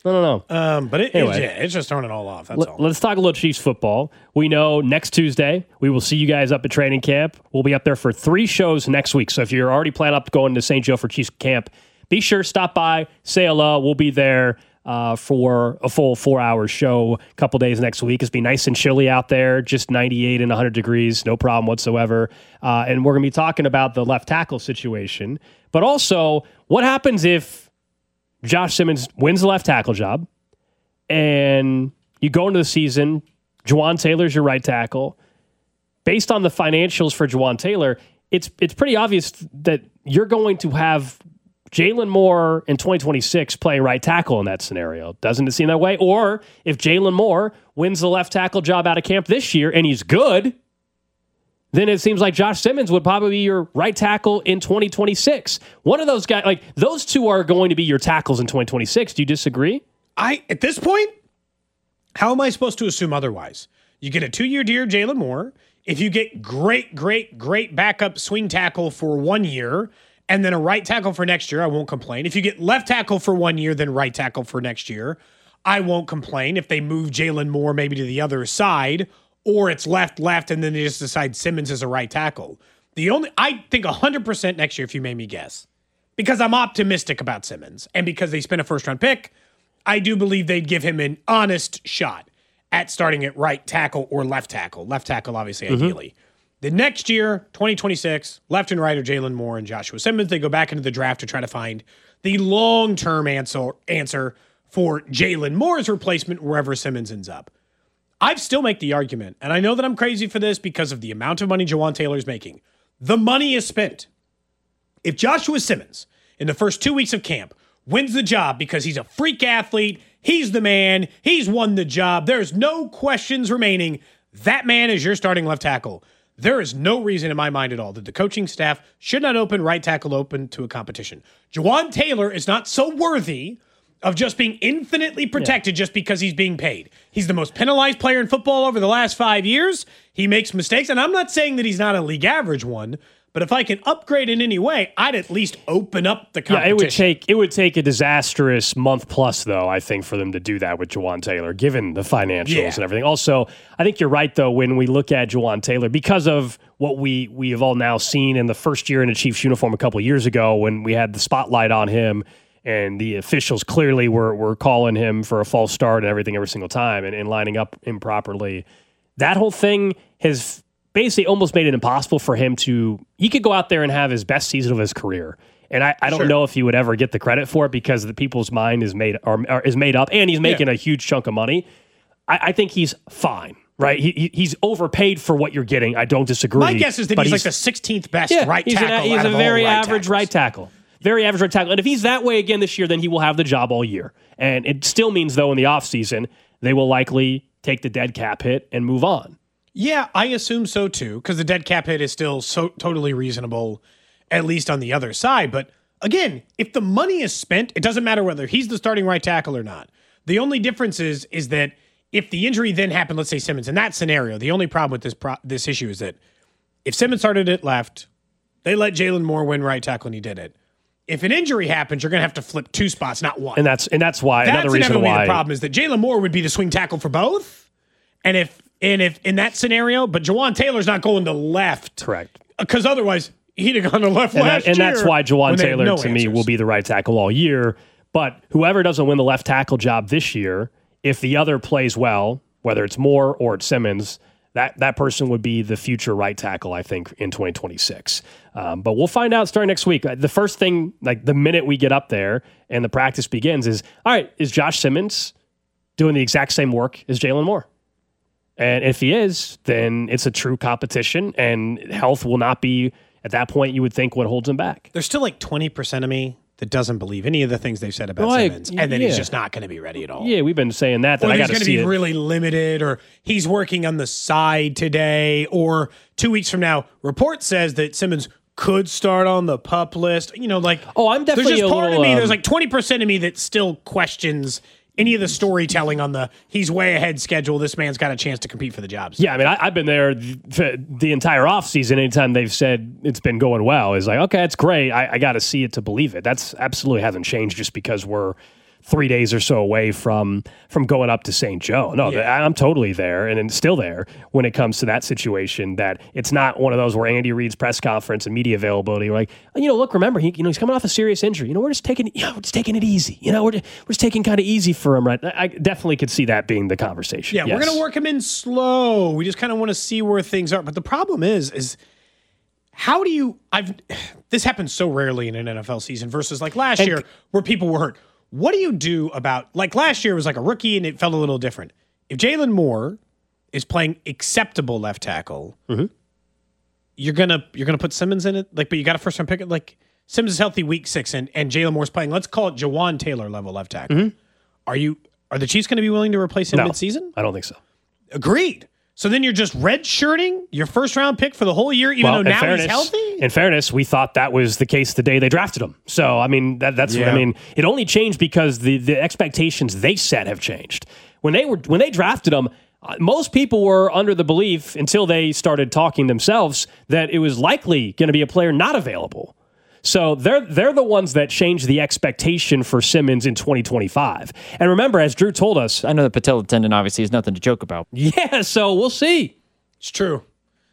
I don't know. Um, but it, Anyway. it's, yeah, it's just throwing it all off. That's Let, all. let's talk a little Chiefs football. We know next Tuesday we will see you guys up at training camp. We'll be up there for three shows next week. So if you're already planning up going to Saint Joe for Chiefs camp, be sure stop by, say hello. We'll be there uh, for a full four-hour show a couple days next week. It's be nice and chilly out there, just ninety-eight and one hundred degrees, no problem whatsoever. Uh, and we're going to be talking about the left tackle situation, but also what happens if Josh Simmons wins the left tackle job, and you go into the season, Jawaan Taylor's your right tackle. Based on the financials for Jawaan Taylor, it's it's pretty obvious that you're going to have Jalen Moore in twenty twenty-six playing right tackle in that scenario. Doesn't it seem that way? Or if Jalen Moore wins the left tackle job out of camp this year and he's good, then it seems like Josh Simmons would probably be your right tackle in twenty twenty-six. One of those guys, like those two are going to be your tackles in twenty twenty-six. Do you disagree? I at this point, how am I supposed to assume otherwise? You get a two-year deal, Jalen Moore. If you get great, great, great backup swing tackle for one year and then a right tackle for next year, I won't complain. If you get left tackle for one year, then right tackle for next year, I won't complain. If they move Jalen Moore maybe to the other side, or it's left, left, and then they just decide Simmons is a right tackle. The only I think one hundred percent next year, if you made me guess, because I'm optimistic about Simmons and because they spent a first-round pick, I do believe they'd give him an honest shot at starting at right tackle or left tackle. Left tackle, obviously, Mm-hmm. ideally. The next year, twenty twenty-six, left and right are Jalen Moore and Joshua Simmons. They go back into the draft to try to find the long-term answer, answer for Jalen Moore's replacement wherever Simmons ends up. I'd still make the argument, and I know that I'm crazy for this because of the amount of money Jawaan Taylor's making. The money is spent. If Joshua Simmons, in the first two weeks of camp, wins the job because he's a freak athlete, he's the man, he's won the job, there's no questions remaining, that man is your starting left tackle. There is no reason in my mind at all that the coaching staff should not open right tackle open to a competition. Jawaan Taylor is not so worthy of just being infinitely protected yeah. just because he's being paid. He's the most penalized player in football over the last five years. He makes mistakes, and I'm not saying that he's not a league average one, but if I can upgrade in any way, I'd at least open up the competition. Yeah, it would take it would take a disastrous month plus, though, I think, for them to do that with Jawaan Taylor, given the financials yeah. and everything. Also, I think you're right, though, when we look at Jawaan Taylor, because of what we we have all now seen in the first year in a Chiefs uniform a couple of years ago when we had the spotlight on him and the officials clearly were were calling him for a false start and everything every single time and, and lining up improperly. That whole thing has basically almost made it impossible for him to, he could go out there and have his best season of his career. And I, I don't sure. know if he would ever get the credit for it because the people's mind is made or, or is made up and he's making yeah. a huge chunk of money. I, I think he's fine, right? He, he He's overpaid for what you're getting. I don't disagree. My guess is that he's, he's like the sixteenth best yeah, right he's tackle. An, he's out a of very all right average tackles. right tackle. Very average right tackle. And if he's that way again this year, then he will have the job all year. And it still means, though, in the offseason, they will likely take the dead cap hit and move on. Yeah, I assume so too, because the dead cap hit is still so totally reasonable, at least on the other side. But again, if the money is spent, it doesn't matter whether he's the starting right tackle or not. The only difference is, is that if the injury then happened, let's say Simmons, in that scenario, the only problem with this pro- this issue is that if Simmons started at left, they let Jalen Moore win right tackle and he did it. If an injury happens, you're going to have to flip two spots, not one. And that's and that's why that's another reason why the problem is that Jalen Moore would be the swing tackle for both. And if And if in that scenario, but Jawaan Taylor's not going to left. Correct. Because otherwise, he'd have gone to left and last that, and year. And that's why Jawaan Taylor, no to answers. me, will be the right tackle all year. But whoever doesn't win the left tackle job this year, if the other plays well, whether it's Moore or it's Simmons, that, that person would be the future right tackle, I think, in twenty twenty-six. Um, but we'll find out starting next week. The first thing, like the minute we get up there and the practice begins is, all right, is Josh Simmons doing the exact same work as Jalen Moore? And if he is, then it's a true competition, and health will not be, at that point, you would think, what holds him back. There's still like twenty percent of me that doesn't believe any of the things they've said about well, Simmons, I, and then yeah. he's just not going to be ready at all. Yeah, we've been saying that. that or I he's got to going to be it. really limited, or he's working on the side today, or two weeks from now, report says that Simmons could start on the PUP list. You know, like, oh, I'm definitely there's just a part little, of me, um, there's like twenty percent of me that still questions any of the storytelling on the he's way ahead schedule. This man's got a chance to compete for the jobs. Yeah, I mean, I, I've been there the, the entire offseason. Anytime they've said it's been going well, is like, okay, that's great. I, I got to see it to believe it. That's absolutely hasn't changed just because we're three days or so away from from going up to Saint Joe. No, Yeah. I'm totally there and, and still there when it comes to that situation. That it's not one of those where Andy Reid's press conference and media availability, we're like, oh, you know, look, remember, he, you know, he's coming off a serious injury. You know, we're just taking, you know, we're just taking it easy. You know, we're just, we're just taking kind of easy for him, right? I definitely could see that being the conversation. Yeah, Yes. we're going to work him in slow. We just kind of want to see where things are. But the problem is, is how do you, I've, this happens so rarely in an N F L season versus like last And- year where people were hurt. What do you do about, like last year was like a rookie and it felt a little different. If Jalen Moore is playing acceptable left tackle, Mm-hmm. you're going to, you're going to put Simmons in it. Like, but you got a first round pick. Like Simmons is healthy week six and, and Jalen Moore's playing, let's call it Jawan Taylor level left tackle. Mm-hmm. Are you, are the Chiefs going to be willing to replace him No, mid-season? I don't think so. Agreed. So then you're just red-shirting your first-round pick for the whole year, even though in now fairness, he's healthy? In fairness, we thought that was the case the day they drafted him. So, I mean, that, that's what I Yeah. mean. It only changed because the, the expectations they set have changed. When they were when they drafted him, uh, most people were under the belief until they started talking themselves that it was likely going to be a player not available. So they're they're the ones that changed the expectation for Simmons in twenty twenty-five. And remember, as Drew told us, I know the patella tendon obviously is nothing to joke about. yeah, so we'll see. It's true.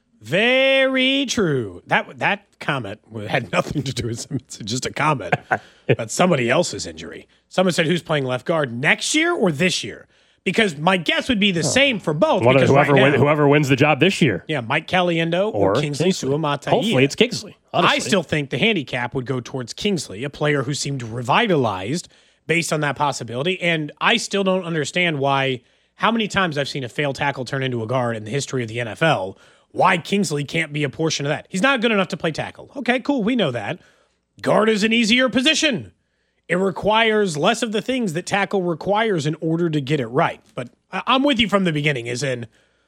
Very true. That that comment had nothing to do with Simmons. It's just a comment about somebody else's injury. Someone said, who's playing left guard next year or this year? Because my guess would be the same for both. One of- because whoever, right win, now, whoever wins the job this year. yeah, Mike Caliendo or, Or Kingsley Kingsley. Suamataia. Hopefully it's Kingsley. honestly. I still think the handicap would go towards Kingsley, a player who seemed revitalized based on that possibility. And I still don't understand why, how many times I've seen a failed tackle turn into a guard in the history of the N F L, why Kingsley can't be a portion of that. He's not good enough to play tackle. Okay, cool. We know that. Guard is an easier position. It requires less of the things that tackle requires in order to get it right. But I- I'm with you from the beginning, as in,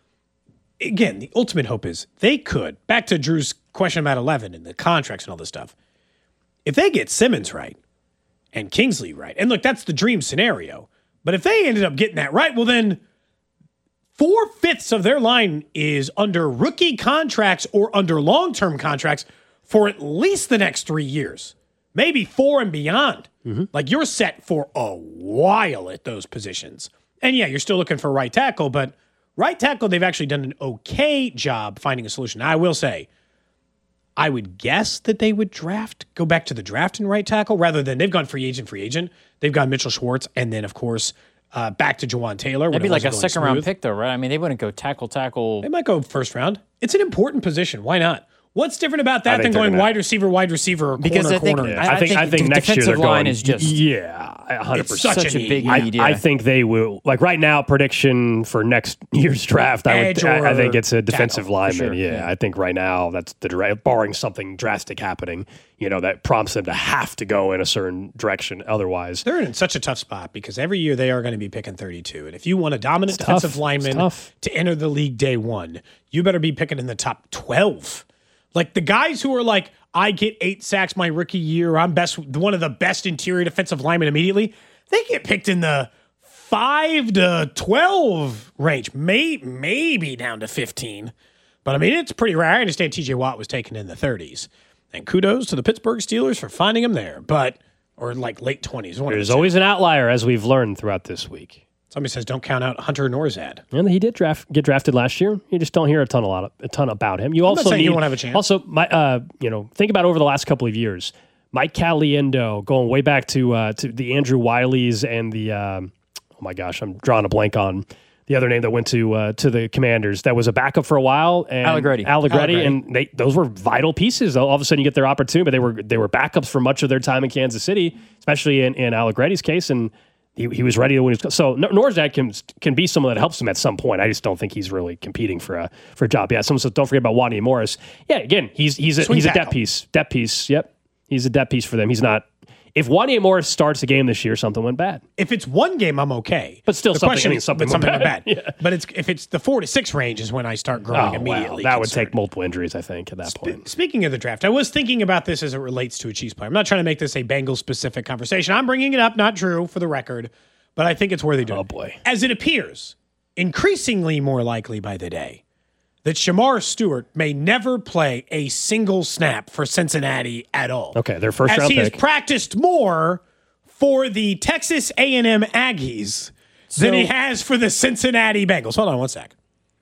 again, the ultimate hope is they could, back to Drew's question about eleven and the contracts and all this stuff, if they get Simmons right and Kingsley right, and look, that's the dream scenario, but if they ended up getting that right, well then four-fifths of their line is under rookie contracts or under long-term contracts for at least the next three years, maybe four and beyond. Like you're set for a while at those positions. And yeah, you're still looking for right tackle, but right tackle, they've actually done an okay job finding a solution. Now, I will say, I would guess that they would draft, go back to the draft in right tackle rather than they've gone free agent, free agent. They've gone Mitchell Schwartz, and then, of course, uh, back to Jawan Taylor. when That'd be it like a wasn't going second round smooth. pick, though, right? I mean, they wouldn't go tackle, tackle. They might go first round. It's an important position. Why not? What's different about that think than they're going gonna- wide receiver, wide receiver, or Because corner, I think- corner? I- I think I think the next year defensive they're line going. is just- yeah, one hundred It's percent. such Such a a big need. I, need. I yeah. think they will. Like right now, prediction for next year's draft. I would. Edge I, I think or it's a defensive tackle, for lineman. sure, Yeah, yeah. I think right now that's the direct, barring something drastic happening. You know that prompts them to have to go in a certain direction. Otherwise, They're in such a tough spot because every year they are going to be picking thirty-two. And if you want a dominant It's defensive tough. lineman It's tough. to enter the league day one, you better be picking in the top twelve. Like the guys who are like, I get eight sacks my rookie year, I'm best, one of the best interior defensive linemen immediately, they get picked in the five to twelve range, may, maybe down to fifteen. But I mean, it's pretty rare. I understand T J Watt was taken in the thirties. And kudos to the Pittsburgh Steelers for finding him there, but or like late twenties. one of there's the two. always an outlier, as we've learned throughout this week. Somebody says don't count out Hunter Norzad. And he did draft get drafted last year. You just don't hear a ton a lot of, a ton about him. You not also saying need, he won't have a chance. Also, my uh, you know, think about over the last couple of years, Mike Caliendo going way back to uh, to the Andrew Wileys and the um, oh my gosh, I'm drawing a blank on the other name that went to uh, to the Commanders. That was a backup for a while. And Allegretti. Allegretti, Allegretti. and they those were vital pieces. All of a sudden, you get their opportunity, but they were they were backups for much of their time in Kansas City, especially in, in Allegretti's case, and. He, he was ready to win. His, so Norzad can can be someone that helps him at some point. I just don't think he's really competing for a for a job. Yeah, someone says don't forget about Wanya Morris. Yeah, again, he's he's a, Swing he's a tackle. depth piece. Depth piece. Yep, he's a depth piece for them. He's not. If Wanya Morris starts a game this year, something went bad. If it's one game, I'm okay. But still the something- question I mean, is- something but something went went bad. bad. Yeah. But it's if it's the four to six range is when I start growing Oh wow, immediately. that would concerned. take multiple injuries. I think at that point. Speaking of the draft, I was thinking about this as it relates to a Chiefs player. I'm not trying to make this a Bengals specific conversation. I'm bringing it up, not Drew, for the record, but I think it's worthy doing. Oh boy. As it appears, increasingly more likely by the day, that Shamar Stewart may never play a single snap for Cincinnati at all. Okay, their first as round he has pick. practiced more for the Texas A and M Aggies So- than he has for the Cincinnati Bengals. Hold on one sec.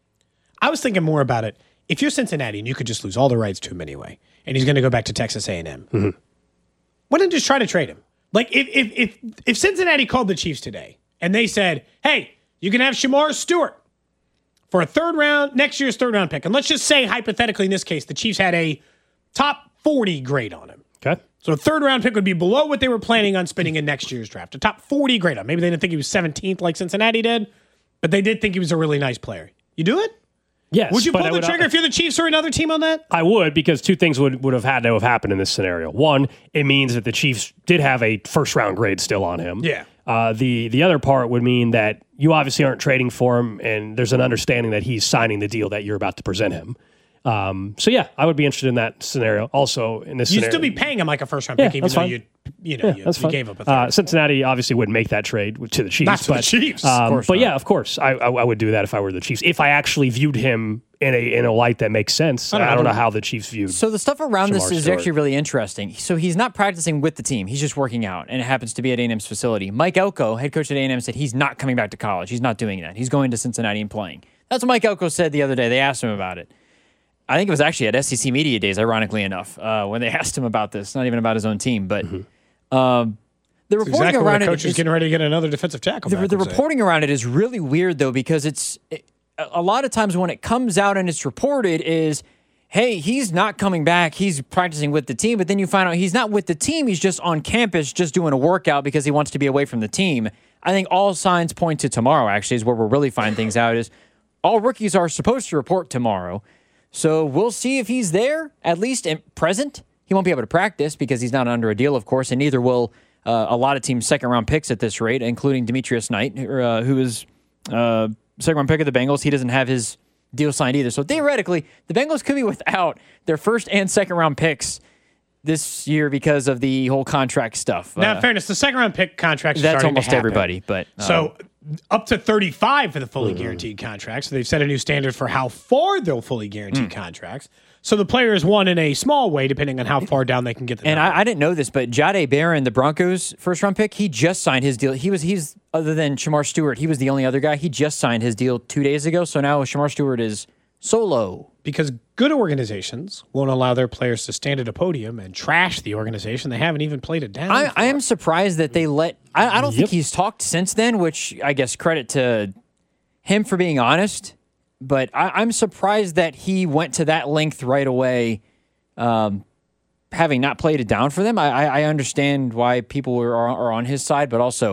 I was thinking more about it. If you're Cincinnati and you could just lose all the rights to him anyway, and he's going to go back to Texas A and M, Mm-hmm. why don't you just try to trade him? Like if if if if Cincinnati called the Chiefs today and they said, "Hey, you can have Shamar Stewart for a third round next year's third round pick," and let's just say hypothetically in this case the Chiefs had a top forty grade on him. Okay. So a third round pick would be below what they were planning on spending in next year's draft. A top forty grade on. Maybe they didn't think he was seventeenth like Cincinnati did, but they did think he was a really nice player. You do it? Yes. Would you but pull I the would- trigger if you're the Chiefs or another team on that? I would, because two things would, would have had to have happened in this scenario. One, it means that the Chiefs did have a first round grade still on him. Yeah. Uh, the the other part would mean that you obviously aren't trading for him, and there's an understanding that he's signing the deal that you're about to present him. Um, so yeah, I would be interested in that scenario. Also, in this You'd scenario, still be paying him like a first round Yeah, pick, even that's though fine. you you know Yeah, you, that's you fine. gave up a third. Uh, Cincinnati obviously wouldn't make that trade to the Chiefs. Not to the but, Chiefs, of Um, course but not. yeah, of course, I, I, I would do that if I were the Chiefs. If I actually viewed him in a in a light that makes sense. I don't don't, know. know how the Chiefs viewed. So the stuff around this Shamar is Stewart. actually really interesting. So he's not practicing with the team. He's just working out, and it happens to be at A and M's facility. Mike Elko, head coach at A and M, said he's not coming back to college. He's not doing that. He's going to Cincinnati and playing. That's what Mike Elko said the other day. They asked him about it. I think it was actually at S E C Media Days, ironically enough, uh, when they asked him about this. Not even about his own team, but um, the reporting Exactly when around a it coach is is- getting ready to get another defensive tackle. the, back, the we'll say. reporting around it is really weird, though, because it's it, a a lot of times when it comes out and it's reported is, hey, he's not coming back. He's practicing with the team. But then you find out he's not with the team. He's just on campus just doing a workout because he wants to be away from the team. I think all signs point to tomorrow, actually, is where we'll really find things out is all rookies are supposed to report tomorrow. So we'll see if he's there, at least in present. He won't be able to practice because he's not under a deal, of course, and neither will uh, a lot of teams' second-round picks at this rate, including Demetrius Knight, uh, who is uh, second-round pick of the Bengals. He doesn't have his deal signed either. So theoretically, the Bengals could be without their first and second-round picks this year because of the whole contract stuff. Now, Uh, in fairness, the second round pick contracts are that's starting to almost happen. everybody, but uh, So up to thirty-five for the fully guaranteed contracts. So they've set a new standard for how far they'll fully guaranteed Mm. contracts. So the players won in a small way, depending on how far down they can get the And number. I, I didn't know this, but Jade Barron, the Broncos' first round pick, he just signed his deal. He was he's other than Shamar Stewart, he was the only other guy. He just signed his deal two days ago. So now Shamar Stewart is solo. Because good organizations won't allow their players to stand at a podium and trash the organization they haven't even played it down. I, for. I am surprised that they let. I, I don't think he's talked since then, which I guess credit to him for being honest. But I, I'm surprised that he went to that length right away, um, having not played it down for them. I, I, I understand why people are, are on his side, but also,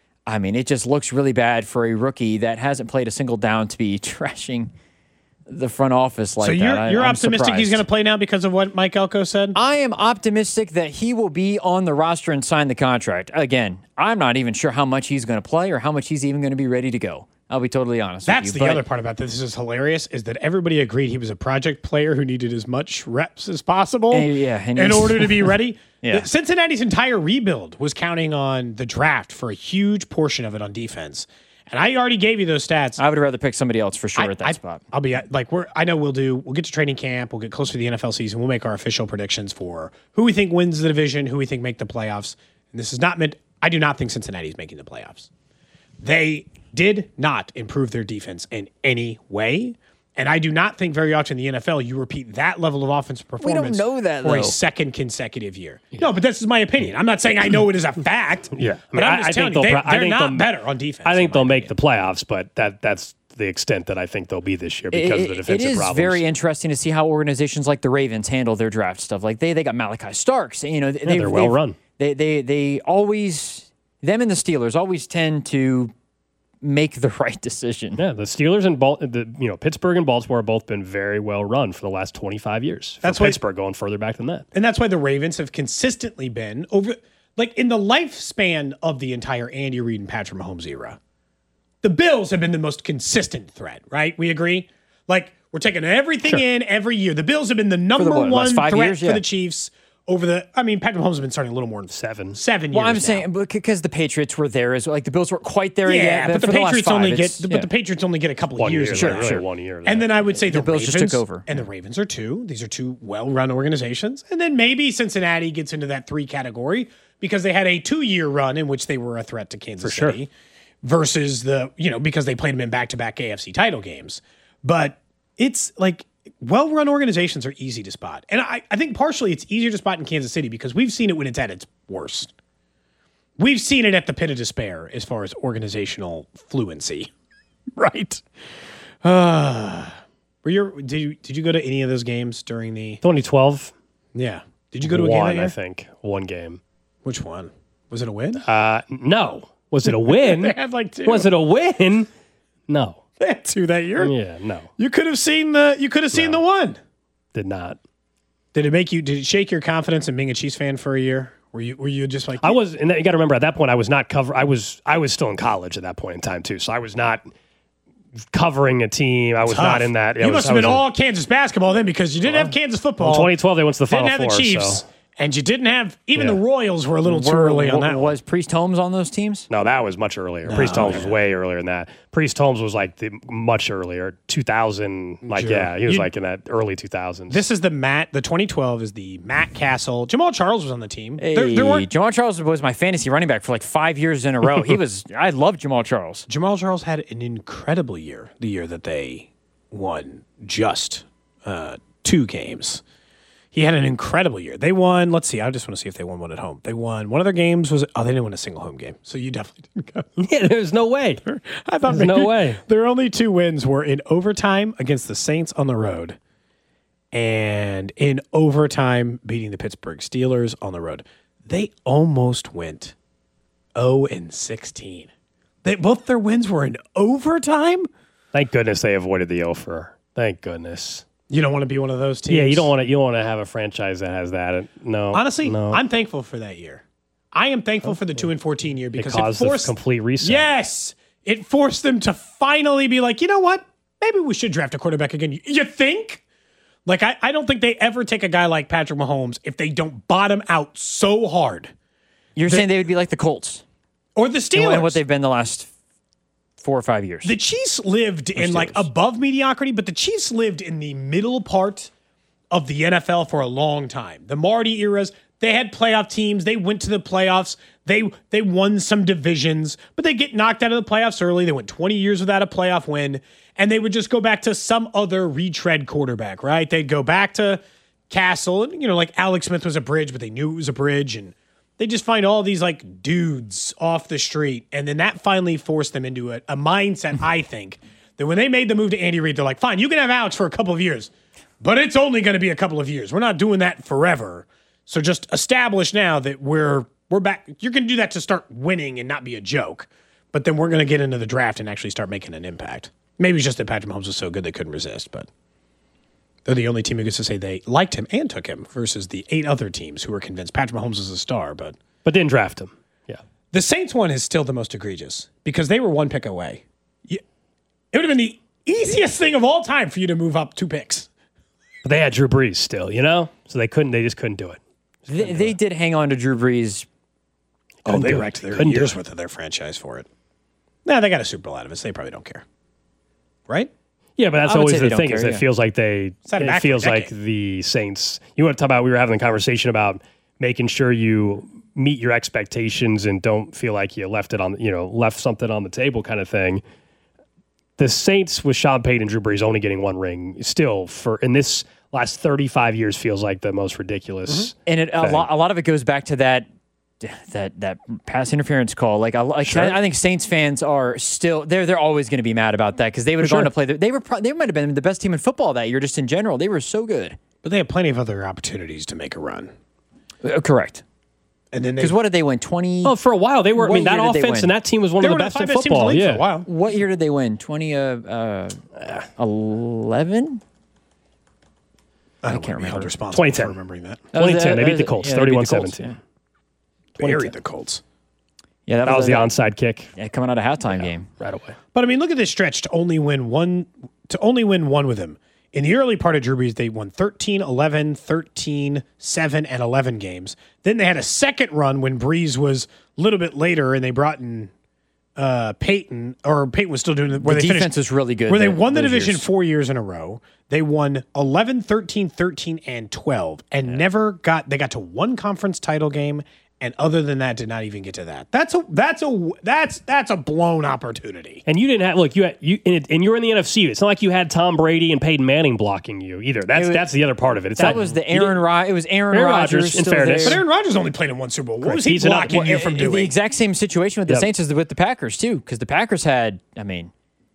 I mean, it just looks really bad for a rookie that hasn't played a single down to be trashing the front office like so that. you're, I- you're I'm optimistic he's surprised. going to play now because of what Mike Elko said? I am optimistic that he will be on the roster and sign the contract. Again, I'm not even sure how much he's going to play or how much he's even going to be ready to go. I'll be totally honest That's with the you. but other part about this. This is hilarious, is that everybody agreed he was a project player who needed as much reps as possible And- yeah, and in he's- order to be ready. Yeah. The- Cincinnati's entire rebuild was counting on the draft for a huge portion of it on defense. And I already gave you those stats. I would rather pick somebody else for sure I, at that I, spot. I'll be like, we're. I know we'll do. We'll get to training camp. We'll get closer to the N F L season. We'll make our official predictions for who we think wins the division, who we think make the playoffs. And this is not meant. I do not think Cincinnati is making the playoffs. They did not improve their defense in any way. And I do not think very often in the N F L you repeat that level of offensive performance know that, for though. a second consecutive year. No, but this is my opinion. I'm not saying I know it is a fact. Yeah, I but mean, I'm I- just I telling think you, they'll they, pro- I they're think not they'll- better on defense. I think in they'll my make opinion. the playoffs, but that that's the extent that I think they'll be this year because of the It- defensive it is problems. very interesting to see how organizations like the Ravens handle their draft stuff. Like they they got Malachi Starks. You know, they, they're well run. They they they always them and the Steelers always tend to make the right decision. Yeah, the Steelers and Bal- the you know Pittsburgh and Baltimore have both been very well run for the last twenty-five years. For That's why- Pittsburgh going further back than that. And that's why the Ravens have consistently been over, like in the lifespan of the entire Andy Reid and Patrick Mahomes era. The Bills have been the most consistent threat, right? We agree? Like we're taking everything Sure. in every year. The Bills have been the number what, last one five threat years? for Yeah. the Chiefs over the, I mean, Patrick Mahomes has been starting a little more than Seven. seven Well, years I'm now. saying because the Patriots were there as well. Like the Bills weren't quite there Yeah, yet. but the for last Patriots five, only get, it's- but yeah. the Patriots only get a couple One of years. year, of sure, that. really one year. of And that. then I would say the, The Bills Ravens, just took over. and the Ravens are two. These are two well-run organizations. And then maybe Cincinnati gets into that three category because they had a two-year run in which they were a threat to Kansas For City sure. versus the, you know, because they played them in back-to-back A F C title games. But it's like well-run organizations are easy to spot. And I, I think partially it's easier to spot in Kansas City because we've seen it when it's at its worst. We've seen it at the pit of despair as far as organizational fluency. Right? Uh, were you, did you did you go to any of those games during the... twenty twelve. Yeah. Did you go to a game One, that year? I think. One game. Which one? Was it a win? Uh, no. Was it a win? They had like two. Was it a win? No. They had two that year. Yeah, no. You could have seen the you could have seen No. the one. Did not. Did it make you did it shake your confidence in being a Chiefs fan for a year? Were you were you just like I was, and you got to remember at that point I was not cover. I was I was still in college at that point in time too, so I was not covering a team. I was tough. not in that. I You was, must I have been was in- all Kansas basketball then because you didn't have Kansas football. twenty twelve they went to the didn't Final have Four. the Chiefs. So. And you didn't have even Yeah. the Royals were a little too Were- early on wa- that one. Was Priest Holmes on those teams? No, that was much earlier. Priest Holmes was way earlier than that. Priest Holmes was like the much earlier, two thousand. Like Sure. yeah, he was You- like in that early two thousands. This is the Matt. The twenty twelve is the Matt Castle. Jamal Charles was on the team. Hey, There, there weren't, Jamal Charles was my fantasy running back for like five years in a row. He was. I loved Jamal Charles. Jamal Charles had an incredible year. The year that they won just uh, two games. He had an incredible year. They won. Let's see. I just want to see if they won one at home. They won. One of their games was. Oh, they didn't win a single home game. So you definitely didn't go. Yeah, there's no way. I thought There's no maybe way. Their only two wins were in overtime against the Saints on the road, and in overtime beating the Pittsburgh Steelers on the road. They almost went zero and sixteen. They both their wins were in overtime. Thank goodness they avoided the offer. Thank goodness. You don't want to be one of those teams. Yeah, you don't want to. You don't want to have a franchise that has that. No, Honestly, no. I'm thankful for that year. I am thankful for the two and fourteen year because it, caused forced a complete reset. Yes, it forced them to finally be like, you know what? Maybe we should draft a quarterback again. You think? Like, I, I don't think they ever take a guy like Patrick Mahomes if they don't bottom out so hard. You're saying they would be like the Colts Or the Steelers. and what they've been the last four or five years. The Chiefs lived in like Steelers. above mediocrity, but the Chiefs lived in the middle part of the N F L for a long time. The Marty eras, they had playoff teams. They went to the playoffs. They they won some divisions, but they get knocked out of the playoffs early. They went twenty years without a playoff win, and they would just go back to some other retread quarterback, right? They'd go back to Castle, and you know, like Alex Smith was a bridge, but they knew it was a bridge, and they just find all these like dudes off the street. And then that finally forced them into a, a mindset, I think, that when they made the move to Andy Reid, they're like, fine, you can have Alex for a couple of years, but it's only going to be a couple of years. We're not doing that forever. So just establish now that we're we're back. You're going to do that to start winning and not be a joke. But then we're going to get into the draft and actually start making an impact. Maybe it's just that Patrick Mahomes was so good they couldn't resist, but they're the only team who gets to say they liked him and took him versus the eight other teams who were convinced Patrick Mahomes was a star. But but didn't draft him. Yeah, the Saints one is still the most egregious because they were one pick away. You- It would have been the easiest thing of all time for you to move up two picks. but they had Drew Brees still, you know, so they couldn't. They just couldn't do it. They, they did hang on to Drew Brees. Oh, they do it. wrecked their Couldn't do years it. worth of their franchise for it. Nah, they got a Super Bowl out of it, so they probably don't care. Right? Yeah, but that's I would always say the they don't thing care, is it yeah. feels like they had him it back for a feels like decade. the Saints. You want to talk about? We were having a conversation about making sure you meet your expectations and don't feel like you left it on you know left something on the table kind of thing. The Saints with Sean Payton and Drew Brees only getting one ring still for in this last thirty-five years feels like the most ridiculous. And it, a, thing. lot, a lot of it goes back to that that that pass interference call. Like, I, like I, I think Saints fans are still they're they're always going to be mad about that because they would have For gone sure. to play. The, they were pro- they might have been the best team in football that year, just in general. They were so good. But they had plenty of other opportunities to make a run. Uh, correct. And then they Because what did they win? Twenty. Oh, for a while they were. I What mean, that year did they offense win? and that team was one they of were the one of best the in five best teams in the football. league Yeah, for a while. What year did they win? Twenty. Uh, uh, eleven. I don't can't want to be held remember. responsible twenty for ten. remembering that. twenty ten. That was, uh, They beat the uh, Colts, yeah, they beat the thirty-one Colts, seventeen. yeah. Buried the Colts. Yeah, that, That was the that, onside kick yeah, coming out of halftime game. right away. But I mean, look at this stretch to only win one to only win one with him. In the early part of Drew Brees, they won thirteen, eleven, thirteen, seven, and eleven games. Then they had a second run when Brees was a little bit later, and they brought in uh, Peyton, or Peyton was still doing it. Where The they defense finished, was really good Where they there- won the those division years. four years in a row. They won eleven, thirteen, thirteen, and twelve, and never got. They got to one conference title game And other than that, did not even get to that. That's a that's a that's that's a blown opportunity. And you didn't have look you had, you and, it, and you're in the N F C. It's not like you had Tom Brady and Peyton Manning blocking you either. That's was, that's the other part of it. It's that not, was the Aaron Rodgers. It was Aaron, Aaron Rodgers. Rodgers, in still fairness. there. But Aaron Rodgers only played in one Super Bowl. What was he He's an- blocking Well, you from it- doing? The exact same situation with the Yep. Saints as with the Packers too, because the Packers had, I mean,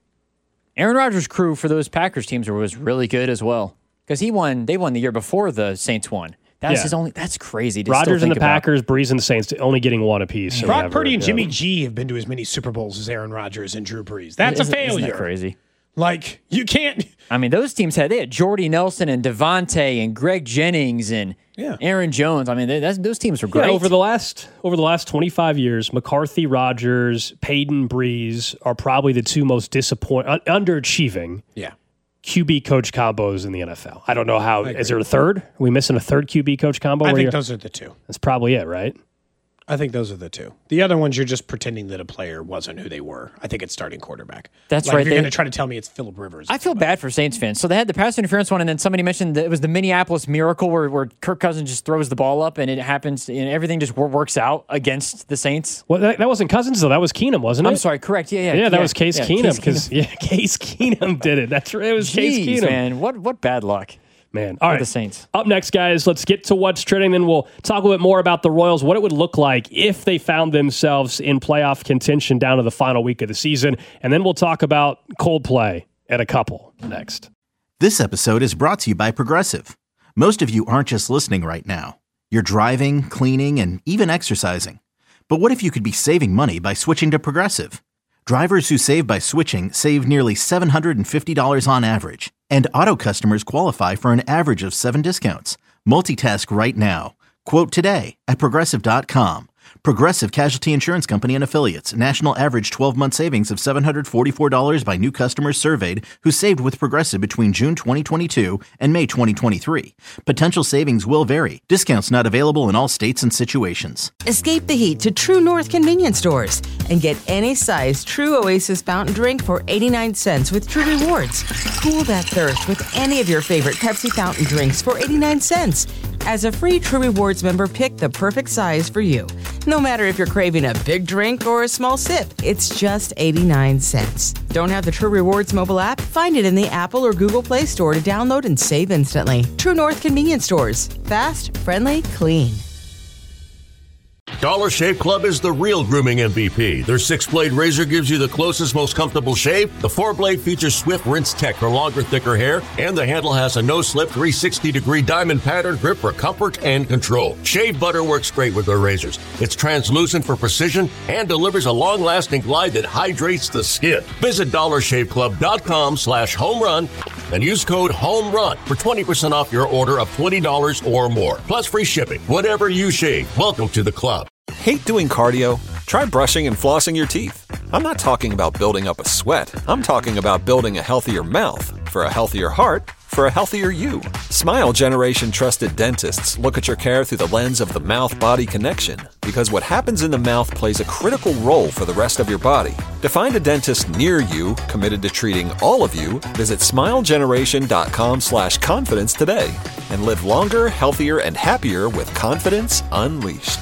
Aaron Rodgers' crew for those Packers teams was really good as well, because he won. They won the year before the Saints won. That's Yeah. his only. That's crazy. To Rodgers still and think the about. Packers, Breeze and the Saints only getting one apiece. or Brock whatever. Purdy and Yeah. Jimmy G have been to as many Super Bowls as Aaron Rodgers and Drew Brees. That's Isn't- a failure. Isn't that crazy? Like, you can't. I mean, those teams had they had Jordy Nelson and Devontae and Greg Jennings and Yeah. Aaron Jones. I mean, they, that's, those teams were great. Yeah, over the last over the last twenty-five years, McCarthy, Rodgers, Peyton, Breeze are probably the two most disappoint un- underachieving Yeah. Q B coach combos in the N F L. I don't know how. Is there a third? Are we missing a third Q B coach combo? I where think you're- those are the two. That's probably it, right? I think those are the two. The other ones, you're just pretending that a player wasn't who they were. I think it's starting quarterback. That's like right. If you're They- going to try to tell me it's Phillip Rivers. I feel bad for Saints fans. So they had the pass interference one, and then somebody mentioned that it was the Minneapolis Miracle where, where Kirk Cousins just throws the ball up and it happens, and everything just wor- works out against the Saints. Well, that, that wasn't Cousins though. That was Keenum, wasn't it? I'm sorry, correct. Yeah, yeah. Yeah, that was Case yeah, Keenum Case because yeah, Case Keenum did it. That's right. It was Case Jeez, Keenum. man, what what bad luck. Man, all For right. the Saints. Up next, guys, let's get to what's trending. Then we'll talk a little bit more about the Royals, what it would look like if they found themselves in playoff contention down to the final week of the season. And then we'll talk about Coldplay at a couple next. This episode is brought to you by Progressive. Most of you aren't just listening right now. You're driving, cleaning, and even exercising. But what if you could be saving money by switching to Progressive? Drivers who save by switching save nearly seven hundred fifty dollars on average. And auto customers qualify for an average of seven discounts. Multitask right now. Quote today at Progressive dot com. Progressive Casualty Insurance Company and Affiliates. National average twelve-month savings of seven hundred forty-four dollars by new customers surveyed who saved with Progressive between June twenty twenty-two and May twenty twenty-three. Potential savings will vary. Discounts not available in all states and situations. Escape the heat to True North convenience stores and get any size True Oasis fountain drink for eighty-nine cents with True Rewards. Cool that thirst with any of your favorite Pepsi fountain drinks for eighty-nine cents. As a free True Rewards member, pick the perfect size for you. No matter if you're craving a big drink or a small sip, it's just eighty-nine cents. Don't have the True Rewards mobile app? Find it in the Apple or Google Play Store to download and save instantly. True North convenience stores. Fast, friendly, clean. Dollar Shave Club is the real grooming M V P. Their six-blade razor gives you the closest, most comfortable shave. The four-blade features Swift Rinse Tech for longer, thicker hair, and the handle has a no-slip three hundred sixty degree diamond pattern grip for comfort and control. Shave butter works great with their razors. It's translucent for precision and delivers a long-lasting glide that hydrates the skin. Visit dollar shave club dot com slash home run and use code HOMERUN for twenty percent off your order of twenty dollars or more. Plus free shipping. Whatever you shave, welcome to the club. Hate doing cardio? Try brushing and flossing your teeth. I'm not talking about building up a sweat. I'm talking about building a healthier mouth. For a healthier heart, for a healthier you. Smile Generation trusted dentists look at your care through the lens of the mouth-body connection, because what happens in the mouth plays a critical role for the rest of your body. To find a dentist near you committed to treating all of you, visit smile generation dot com slash confidence today and live longer, healthier, and happier with confidence unleashed.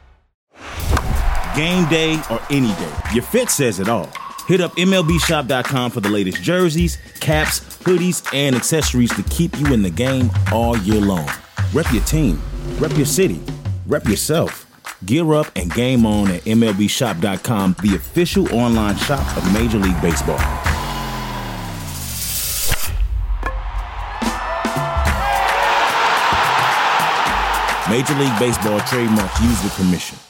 Game day or any day, your fit says it all. Hit up M L B shop dot com for the latest jerseys, caps, hoodies, and accessories to keep you in the game all year long. Rep your team, rep your city, rep yourself. Gear up and game on at M L B shop dot com, the official online shop of Major League Baseball. Major League Baseball trademarks used with permission.